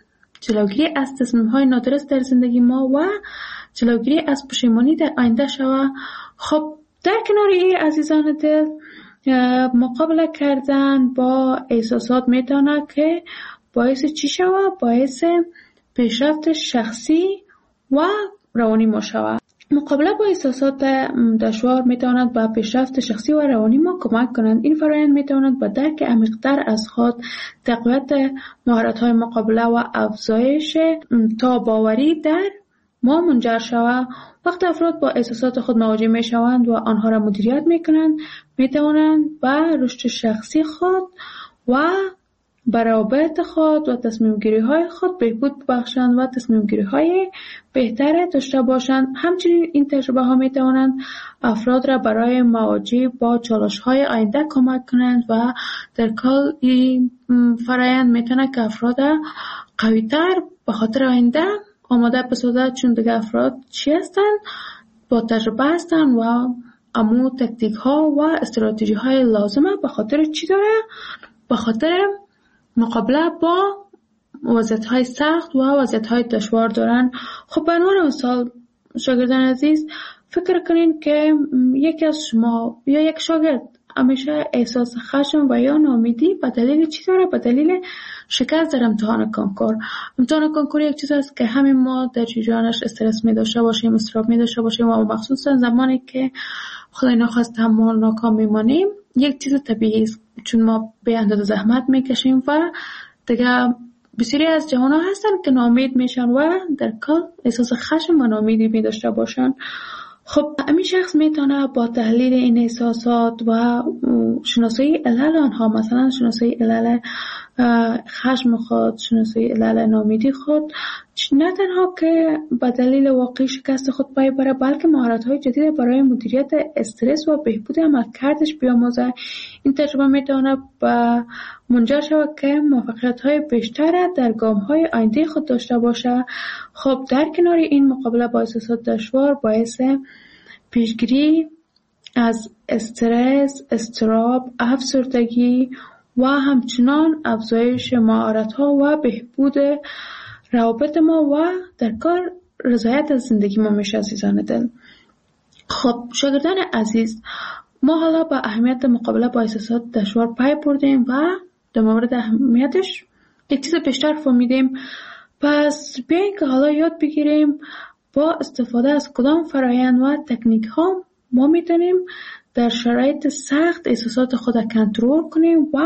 جلوگیری از تصمیم‌های نادرست در زندگی ما و جلوگیری از پشیمانی در آینده شود. خب در کنار این عزیزان دل، مقابله کردن با احساسات میتونه که باعث چی شود؟ باعث پیشرفت شخصی و روانی ما شود. مقابله با احساسات دشوار میتواند به پیشرفت شخصی و روانی ما کمک کنند. این فرآیند میتواند به درک عمیق‌تر از خود، تقویت مهارت‌های مقابله و افزایش تاب‌آوری در ما منجر شود. وقتی افراد با احساسات خود مواجه میشوند و آنها را مدیریت میکنند، میتوانند به رشد شخصی خود و به روابط خود و تصمیم گیری های خود بهبود بخشند و تصمیم گیری های بهتر داشته باشند. همچنین این تجربه ها می توانند افراد را برای مواجهه با چالش های آینده کمک کنند و در کل این فرآیند می تواند که افراد قوی تر به خاطر آینده آماده بسازد، چون دیگه افراد چی هستند؟ با تجربه هستند و امو تکتیک ها و استراتژی های لازمه. به خاطر چی داره؟ به خاطر مقابله با وضعیت‌های سخت و وضعیت‌های دشوار دارن. خب به عنوان مثال شاگردان عزیز، فکر کنین که یکی از شما یا یک شاگرد همیشه احساس خشم و یا ناامیدی به دلیل چی داره؟ به دلیل شکست در امتحان کنکور. امتحان کنکور یک چیز است که همین ما در جریانش استرس می داشته باشیم، اضطراب می داشته باشیم و مخصوصا زمانی که خدای نخواست ما ناکام میمانیم، یک چیز طبیعی است، چون ما به اندازه زحمت میکشیم و دیگه بسیاری از جوانان هستن که ناامید میشن و در کل احساس خشم و ناامیدی می داشته باشن. خب همین شخص میتونه با تحلیل این احساسات و شناسایی علل آنها، مثلا شناسایی علل خشم خود، شناسایی علل ناامیدی خود، نه تنها که به دلیل واقعی شکست خود پای بره، بلکه مهارت‌های جدید برای مدیریت استرس و بهبود عملکردش بیاموزه. این تجربه میتونه به منجر شود که موفقیت‌های بیشتر در گام‌های آینده خود داشته باشه. خب در کنار این، مقابله با احساسات دشوار باعث پیشگیری از استرس، اضطراب، افسردگی و همچنان افزایش مهارت‌ها و بهبود روابط ما و در کار رضایت از زندگی ما میشه. عزیزان دل، خب شاگردان عزیز، ما حالا با اهمیت مقابله با احساسات دشوار پی بردیم و در مورد اهمیتش یک چیز بیشتر فهمیدیم. پس بیایید که حالا یاد بگیریم با استفاده از کدام فرآیند و تکنیک ها ما میتونیم در شرایط سخت احساسات خود کنترل کنیم و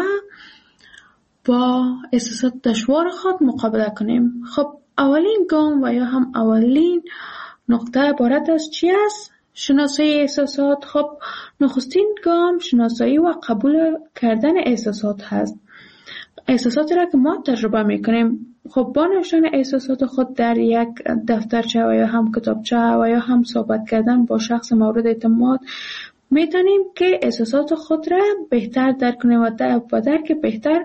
با احساسات دشوار خود مقابله کنیم. خب اولین گام و یا هم اولین نقطه عبارت از چی است؟ شناسایی احساسات. خب نخستین گام شناسایی و قبول کردن احساسات هست. احساساتی را که ما تجربه میکنیم، خب با نوشتن احساسات خود در یک دفترچه و یا هم کتابچه و یا هم صحبت کردن با شخص مورد اعتماد میتونیم که احساسات خود را بهتر درک کنیم و در درک بهتر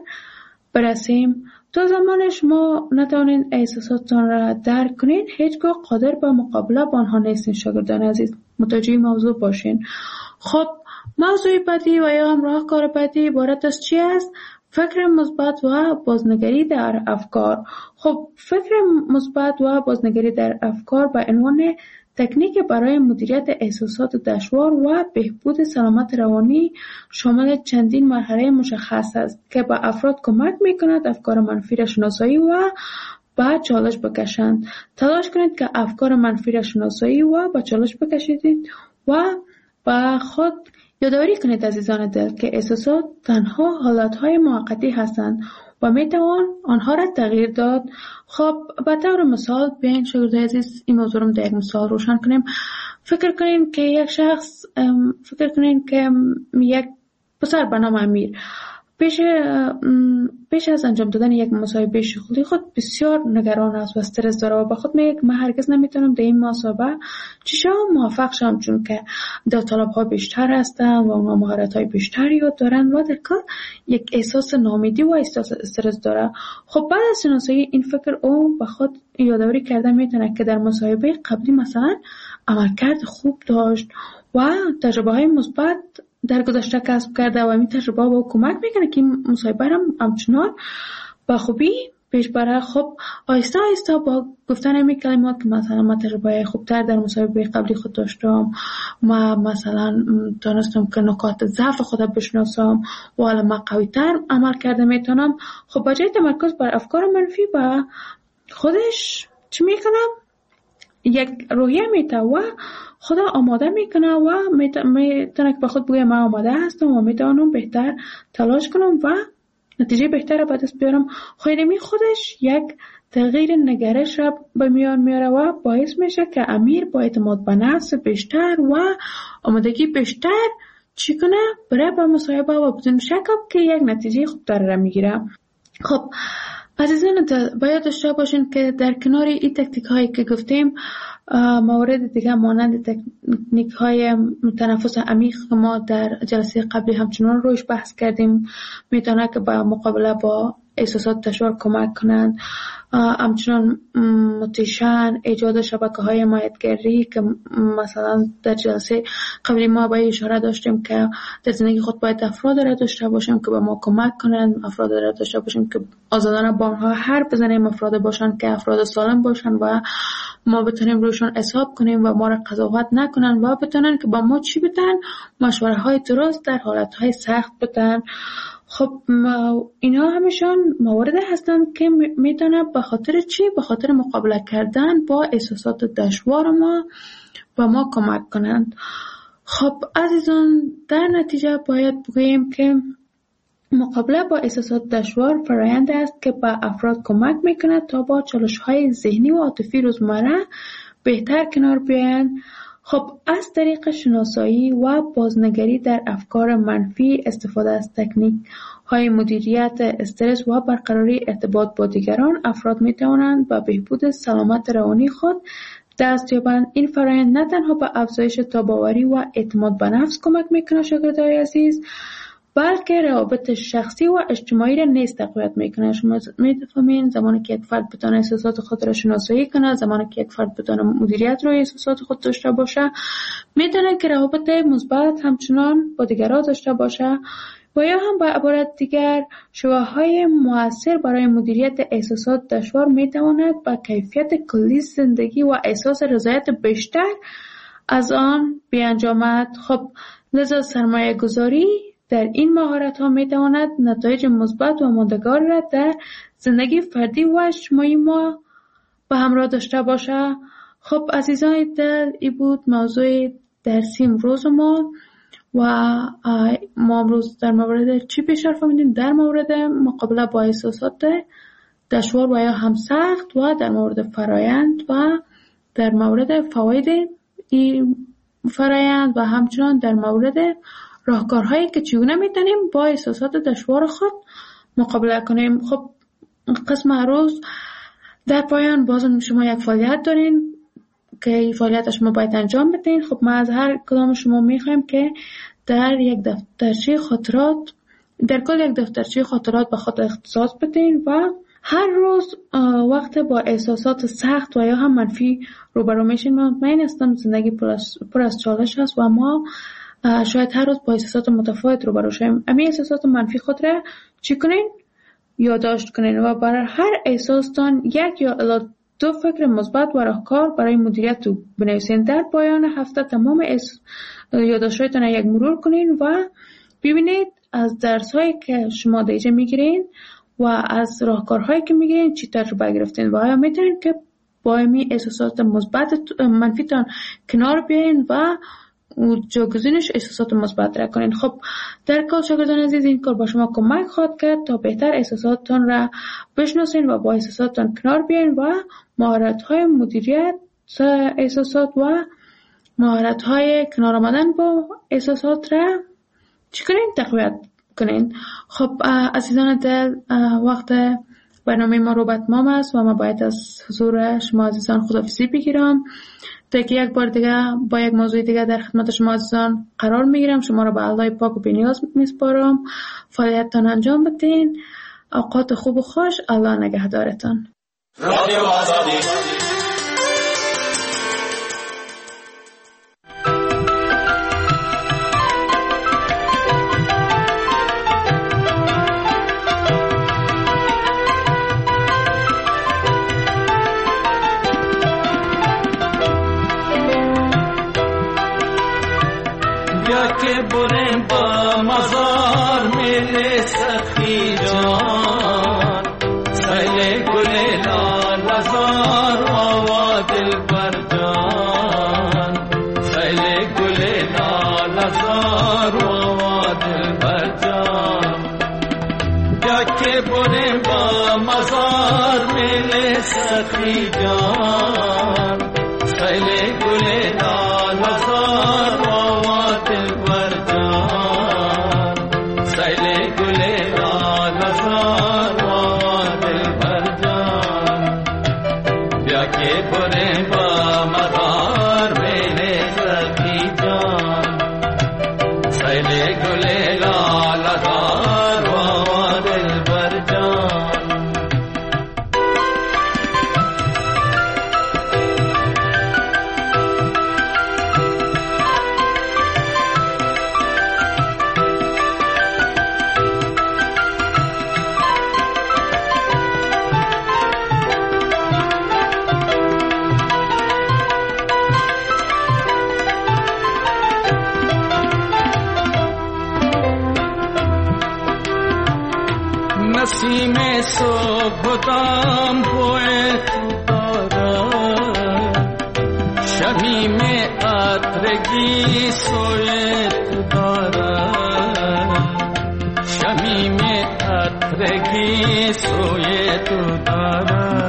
برسیم. تا زمانش ما نتوانین احساساتتان را درک کنین، هیچگاه قادر به مقابله با آنها نیستین. شاگردان عزیز، متوجه موضوع باشین. خب موضوع بعدی و یا هم راهکار بعدی عبارت از چی است؟ فکر مثبت و بازنگری در افکار. خب فکر مثبت و بازنگری در افکار به عنوان تکنیک برای مدیریت احساسات دشوار و بهبود سلامت روانی شامل چندین مرحله مشخص است که به افراد کمک میکند افکار منفی را شناسایی و به چالش بکشند. تلاش کنید که افکار منفی را شناسایی و به چالش بکشید و به خود یادآوری کنید عزیزان دل که احساسات تنها حالتهای موقتی هستند و میتوان آنها را تغییر داد. خب به طور مثال بیاین شاگرد عزیز این موضوع رو در یک مثال روشن کنیم. فکر کنین که یک شخص فکر کنین که یک پسر به نام امیر پیش پیش از انجام دادن یک مصاحبه شغلی خود بسیار نگران است و استرس داره و به خود میگه من هرگز نمیتونم در این مصاحبه چیشا موفق شم، چون که داوطلب‌ها بیشتر هستن و اونها مهارت‌های بیشتری یاد دارن و در کار یک احساس ناامیدی و احساس استرس داره. خب بعد از شناسایی این فکر او به خود یادآوری کرده میتونه که در مصاحبه قبلی مثلا عملکرد خوب داشت و تجربه‌های مثبت در گذشته کسب کرده و این تجربه با کمک میکنه که این مصاحبه هم همچنان با خوبی پیش بره. خب آیسته آیسته با گفتن همین کلمات که مثلا من تجربه خوبتر در مسابقه قبلی خود داشتم، ما مثلا دانستم که نکات ضعف خودم بشناسم و حالا من قوی‌تر عمل کرده میتونم. خب با جای تمرکز بر افکار منفی با خودش چی میکنم؟ یک روحیه میته و خدا آماده میکنه و میتونه که به خود بگه من آماده هستم و میتونم بهتر تلاش کنم و نتیجه بهتر به دست بیارم. خیلی خودش یک تغییر نگرش را به میان میاره و باعث میشه که امیر با اعتماد به نفس بیشتر و آمادگی بیشتر چی کنه برای به مصاحبه و بدون شک که یک نتیجه خوبتر را میگیره. خب عزیزان باید داشته باشین که در کنار این تکنیک هایی که گفتیم موارد دیگه مانند تکنیک های تنفس عمیق که ما در جلسه قبلی همچنان روش بحث کردیم میتونه که با مقابله با احساسات دشوار کمک کنند. همچنان موتیشن، ایجاد شبکه های حمایتگری که مثلا در جلسه قبلی ما با اشاره داشتیم که در زندگی خود باید افراد را داشته باشیم که به ما کمک کنند، افراد را داشته باشیم که آزادانه با آنها حرف بزنیم، افراد باشند که افراد سالم باشند و ما بتونیم روشون حساب کنیم و ما را قضاوت نکنن و بتونن که با ما چی بدن، مشوره های درست در حالت های سخت بدن. خب اینا همشان موارد هستند که میتونه به خاطر چی؟ به خاطر مقابله کردن با احساسات دشوار ما و ما کمک کنند. خب عزیزان در نتیجه باید بگوییم که مقابله با احساسات دشوار فرآیند است که به افراد کمک میکنه تا با چالش‌های ذهنی و عاطفی روزمره بهتر کنار بیایند. خب از طریق شناسایی و بازنگری در افکار منفی، استفاده از تکنیک های مدیریت استرس و برقراری ارتباط با دیگران، افراد می توانند به بهبود سلامت روانی خود دست یابند. این فرآیند نه تنها به افزایش تاباوری و اعتماد به نفس کمک میکنه شاگردای عزیز، بلکه روابط شخصی و اجتماعی را نیز تقویت میکنه. شما میفهمین زمانی که یک فرد بتونه احساسات خود را شناسایی کنه، زمانی که یک فرد بتونه مدیریت روی احساسات خود داشته باشه، میتونه که روابط مثبت همچنان با دیگران داشته باشه و یا هم با عبارت دیگر شواهدهای مؤثر برای مدیریت احساسات دشوار میتواند با کیفیت کلی زندگی و احساس رضایت بیشتر از آن بیانجامد. خب لذا سرمایه گذاری در این مهارت ها می تواند نتایج مثبت و ماندگار را در زندگی فردی و اجتماعی ما به همراه داشته باشه. خب عزیزان در این بود موضوع درسی امروز ما و ما امروز در مورد چی بیشتر فهمیدیم؟ در مورد مقابله با احساسات دشوار و یا هم سخت و در مورد فرایند و در مورد فواید این فرایند و همچنان در مورد راهکارهایی که چگونه میتونیم با احساسات دشوار خود مقابله کنیم. خب قسم روز در پایان بازم شما یک فعالیت دارین که این فعالیت شما باید انجام بدین. خب ما از هر کدام شما میخوایم که در یک دفترچه خاطرات در کل یک دفترچه خاطرات به خود اختصاص بدین و هر روز وقت با احساسات سخت و یا هم منفی روبرو میشین. من مطمئن هستم زندگی پر از, پر از چالش هست و ما شاید هر روز با احساسات متفاوت روبرو شویم. امی احساسات منفی خود را چی کنین؟ یادداشت کنین و برای هر احساستان یک یا الی دو فکر مثبت و راهکار برای مدیریت رو بنویسین. در پایان هفته تمام یادداشت‌هایتان یک مرور کنین و ببینید از درس‌هایی که شما دیجه میگیرین و از راهکارهایی که میگیرین چی تجربه گرفتین و آیا میتونین که با امی احساسات مثبت منفیتان کنار بیاین و جاگزینش احساسات مثبت را کنین. خب در کل شاگردان عزیز این کار با شما کمک خواهد کرد تا بهتر احساساتتان را بشناسین و با احساساتتان کنار بیاین و مهارت‌های مدیریت احساسات و مهارت‌های کنار آمدن با احساسات را چی کنین؟ تقویت کنین. خب عزیزان در وقت برنامه ما رو به اتمام است و ما باید از حضور شما عزیزان خداحافظی بگیرم تا که یک بار دیگه با یک موضوع دیگه در خدمت شما عزیزان قرار میگیرم. شما رو به الله پاک و بی‌نیاز میسپارم. فعالیتتان انجام بدین. اوقات خوب و خوش. الله نگهدارتان. رادیو آزادی. بیا که بریم با مزار میل سخی جان سیل گل لال هزار آوا دل بر جان سیل گل لال هزار آوا دل بر جان بیا که بریم با مزار میل سخی جان سیل گل لال هزار آوا دل بر جان سیل گل لال هزار آوا دل بر جان بیا که بریم با مزار میل سخی جان سیل گل لال هزار آوا دل بر جان نسیم صبح دام بوئے دارا شمیم عطرگی سوئے دارا شمیم عطرگی سوئے دارا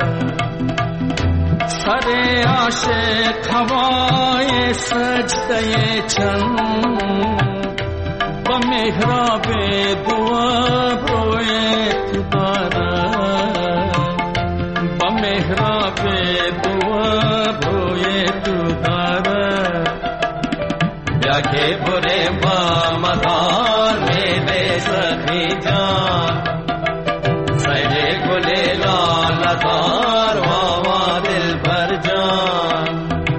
سر عاشق ہوائے سجدے چند بمحراب دعا بروئے تدارا بمحراب دعا بروئے تدارا بیا کے برے با مدار میرے سخی جان سیلے گلے لال ہزار واوا دل بر جان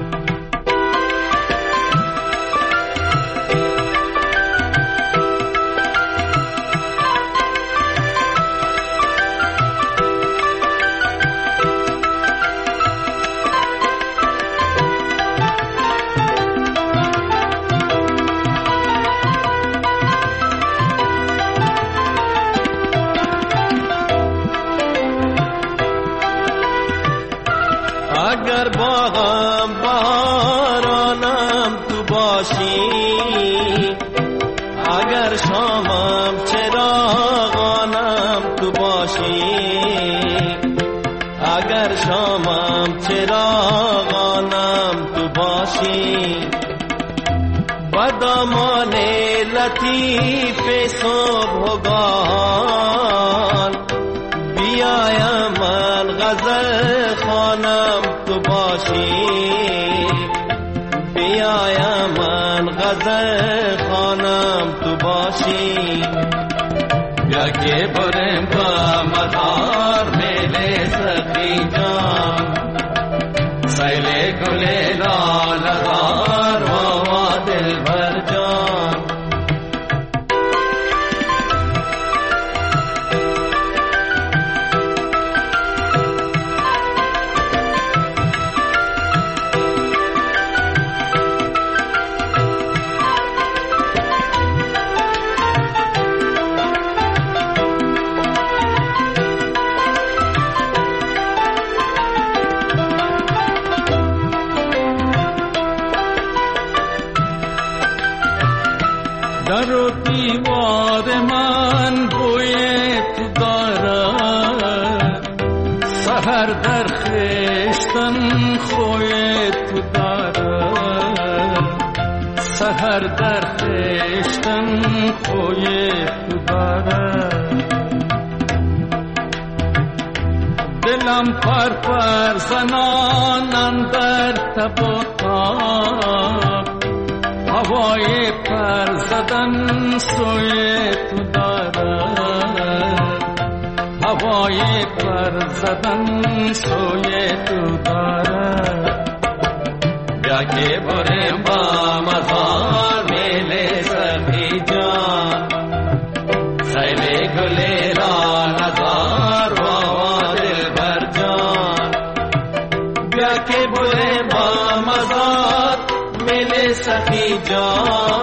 اگر باغم بهارانم تو باشی اگر شامم چراغانم تو باشی اگر شامم چراغانم تو باشی بدامان لطیف صبحگاهان بیایم من غزل خوانم تو باشی بیایم من غزل خوانم تو باشی بیا که بریم با مزار میل سخی جان سیل گل لال هزار واوا دل بر جان در و دیوار من بوی تو دارد سحر در خشتن خوی تو دارد سحر در خشتن خوی تو دارد دلم پر پر زنان اندر تب و تاب هوای پر زدن سوی تو دارد هوای پر زدن سوی تو دارد بیا که بریم با مزار میل سخی جان سیل گل لال هزار واوا دل بر جان بیا که بریم با مزار میل سخی جان